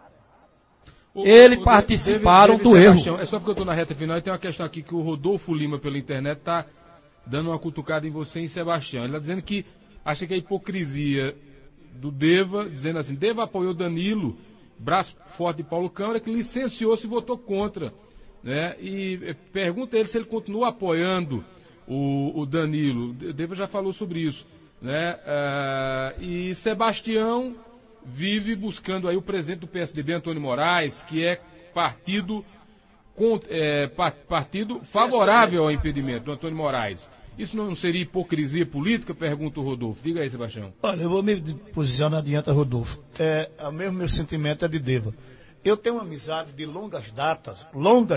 S4: Eles participaram do erro.
S2: É só porque eu estou na reta final e tem uma questão aqui que o Rodolfo Lima pela internet está dando uma cutucada em você e em Sebastião. Ele está dizendo que acha que a hipocrisia do Deva, dizendo assim, Deva apoiou Danilo, braço forte de Paulo Câmara, que licenciou-se e votou contra. Né? E pergunta ele se ele continua apoiando o Danilo. Deva já falou sobre isso. Né? E Sebastião vive buscando aí o presidente do PSDB, Antônio Moraes, que é partido favorável ao impedimento do Antônio Moraes. Isso não seria hipocrisia política? Pergunta o Rodolfo. Diga aí, Sebastião.
S5: Olha, eu vou me posicionar adiante, Rodolfo. Meu sentimento é de Deva. Eu tenho uma amizade de longas datas,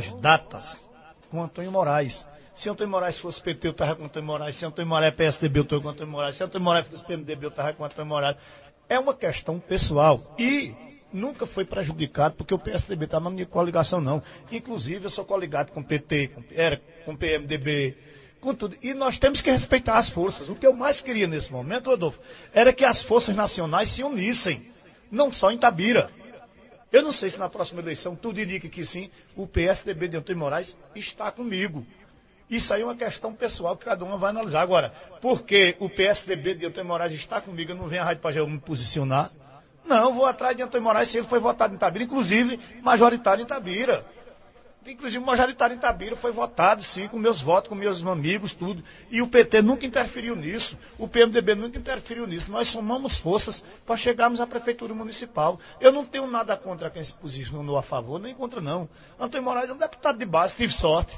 S5: com Antônio Moraes. Se Antônio Moraes fosse PT, eu estava com Antônio Moraes. Se Antônio Moraes é PSDB, eu estou com Antônio Moraes. Se Antônio Moraes fosse PMDB, eu estava com Antônio Moraes. É uma questão pessoal e nunca foi prejudicado porque o PSDB está na minha coligação, não. Inclusive, eu sou coligado com o PT, com o PMDB, com tudo. E nós temos que respeitar as forças. O que eu mais queria nesse momento, Rodolfo, era que as forças nacionais se unissem, não só em Itabira. Eu não sei se na próxima eleição, tudo indica que sim, o PSDB de Antônio Moraes está comigo. Isso aí é uma questão pessoal que cada um vai analisar. Agora, porque o PSDB de Antônio Moraes está comigo, eu não venho à Rádio Pajeú me posicionar. Não, vou atrás de Antônio Moraes se ele foi votado em Itabira, inclusive majoritário em Itabira. Inclusive majoritário em Itabira foi votado, sim, com meus votos, com meus amigos, tudo. E o PT nunca interferiu nisso, o PMDB nunca interferiu nisso. Nós somamos forças para chegarmos à prefeitura municipal. Eu não tenho nada contra quem se posicionou a favor, nem contra não. Antônio Moraes é um deputado de base, tive sorte.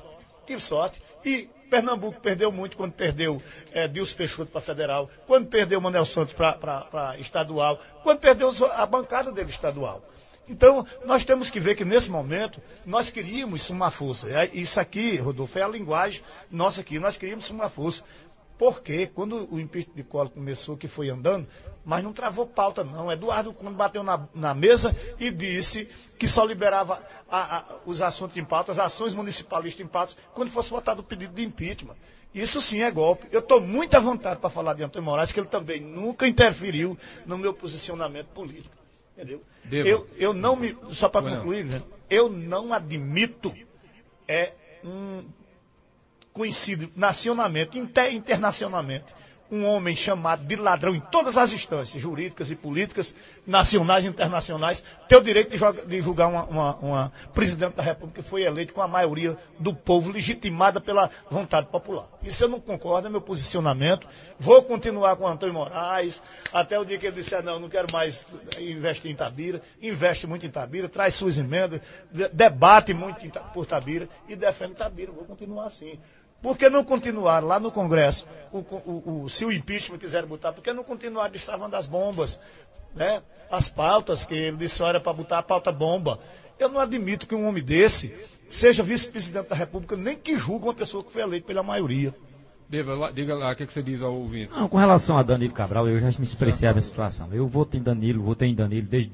S5: E Pernambuco perdeu muito quando perdeu Dilson Peixoto para federal, quando perdeu Manuel Santos para estadual, quando perdeu a bancada dele estadual. Então, nós temos que ver que nesse momento nós queríamos uma força. Isso aqui, Rodolfo, é a linguagem nossa aqui. Nós queríamos uma força. Porque quando o impeachment de Collor começou, que foi andando, mas não travou pauta não. Eduardo quando bateu na mesa e disse que só liberava os assuntos em pauta, as ações municipalistas em pauta, quando fosse votado o pedido de impeachment. Isso sim é golpe. Eu estou muito à vontade para falar de Antônio Moraes, que ele também nunca interferiu no meu posicionamento político. Entendeu? Eu não me... Só para concluir, gente, eu não admito conhecido nacionalmente, internacionalmente, um homem chamado de ladrão em todas as instâncias, jurídicas e políticas, nacionais e internacionais, ter o direito de julgar uma presidente da República que foi eleita com a maioria do povo, legitimada pela vontade popular. Isso eu não concordo, é meu posicionamento. Vou continuar com o Antônio Moraes, até o dia que ele disser, não quero mais investir em Itabira. Investe muito em Itabira, traz suas emendas, debate muito por Itabira e defende Itabira. Vou continuar assim. Por que não continuar lá no Congresso, se o impeachment quiser botar, por que não continuar destravando as bombas, né? As pautas que ele disse, olha, para botar a pauta bomba. Eu não admito que um homem desse seja vice-presidente da República, nem que julgue uma pessoa que foi eleita pela maioria.
S2: Diga lá, o que você diz ao ouvinte?
S4: Não, com relação a Danilo Cabral, eu já me expressei a minha situação. Eu votei em Danilo desde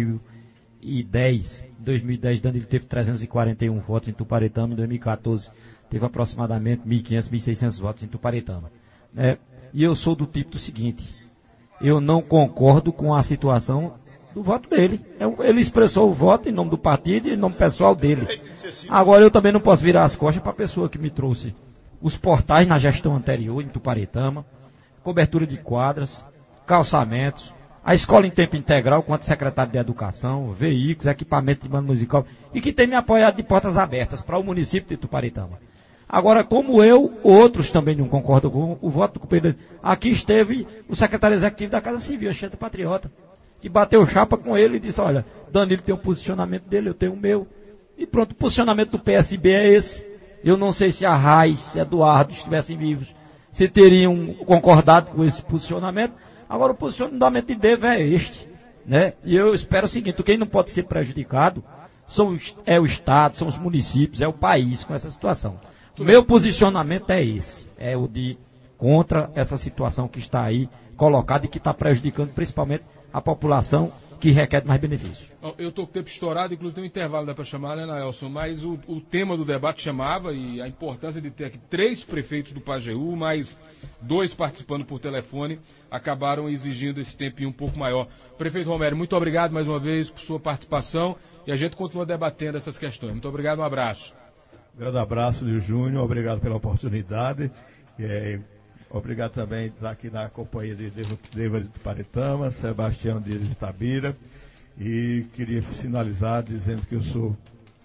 S4: 2010. Em 2010, Danilo teve 341 votos em Tuparetama. Em 2014, teve aproximadamente 1.500, 1.600 votos em Tuparetama. E eu sou do tipo do seguinte, eu não concordo com a situação do voto dele. Ele expressou o voto em nome do partido e em nome pessoal dele. Agora eu também não posso virar as costas para a pessoa que me trouxe os portais na gestão anterior em Tuparetama, cobertura de quadras, calçamentos, a escola em tempo integral quanto secretário de Educação, veículos, equipamento de banda musical, e que tem me apoiado de portas abertas para o município de Tuparetama. Agora, como eu, outros também não concordam com o voto do companheiro dele, aqui esteve o secretário executivo da Casa Civil, Anchieta Patriota, que bateu chapa com ele e disse, olha, Danilo tem um posicionamento dele, eu tenho o meu. E pronto, o posicionamento do PSB é esse. Eu não sei se a Raiz, se Eduardo estivessem vivos, se teriam concordado com esse posicionamento. Agora o posicionamento de Devo é este, né? E eu espero o seguinte, quem não pode ser prejudicado é o Estado, são os municípios, é o país com essa situação. O meu posicionamento é esse, é o de contra essa situação que está aí colocada e que está prejudicando principalmente a população que requer mais benefícios.
S2: Eu estou com o tempo estourado, inclusive tem um intervalo, dá para chamar, né, Naelson? Mas o tema do debate chamava, e a importância de ter aqui 3 prefeitos do Pajeú, mais 2 participando por telefone, acabaram exigindo esse tempinho um pouco maior. Prefeito Romero, muito obrigado mais uma vez por sua participação e a gente continua debatendo essas questões. Muito obrigado, um abraço.
S3: Um grande abraço, Lio Júnior, obrigado pela oportunidade. Obrigado também por estar aqui na companhia de Deva de Tuparetama, Sebastião de Itabira. E queria finalizar dizendo que eu sou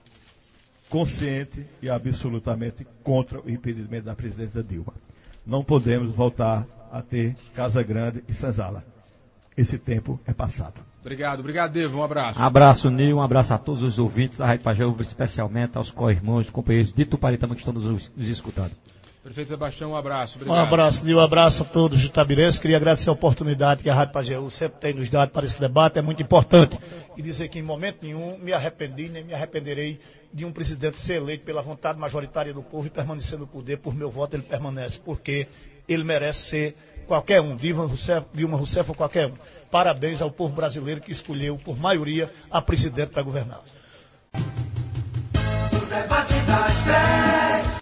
S3: consciente e absolutamente contra o impedimento da presidenta Dilma. Não podemos voltar a ter Casa Grande e Senzala. Esse tempo é passado.
S2: Obrigado, Deva, um abraço.
S4: Abraço, Nil, um abraço a todos os ouvintes da Rádio Pajeú, especialmente aos co-irmãos, companheiros de Tuparetama que estão nos escutando.
S2: Prefeito Sebastião, um abraço. Obrigado.
S5: Um abraço, Nil, um abraço a todos de Itabirense. Queria agradecer a oportunidade que a Rádio Pajeú sempre tem nos dado para esse debate, é muito importante. E dizer que em momento nenhum me arrependi, nem me arrependerei de um presidente ser eleito pela vontade majoritária do povo e permanecer no poder. Por meu voto ele permanece, porque ele merece ser qualquer um, Dilma Rousseff ou qualquer um. Parabéns ao povo brasileiro que escolheu por maioria a presidente para governar.
S1: O debate das 10.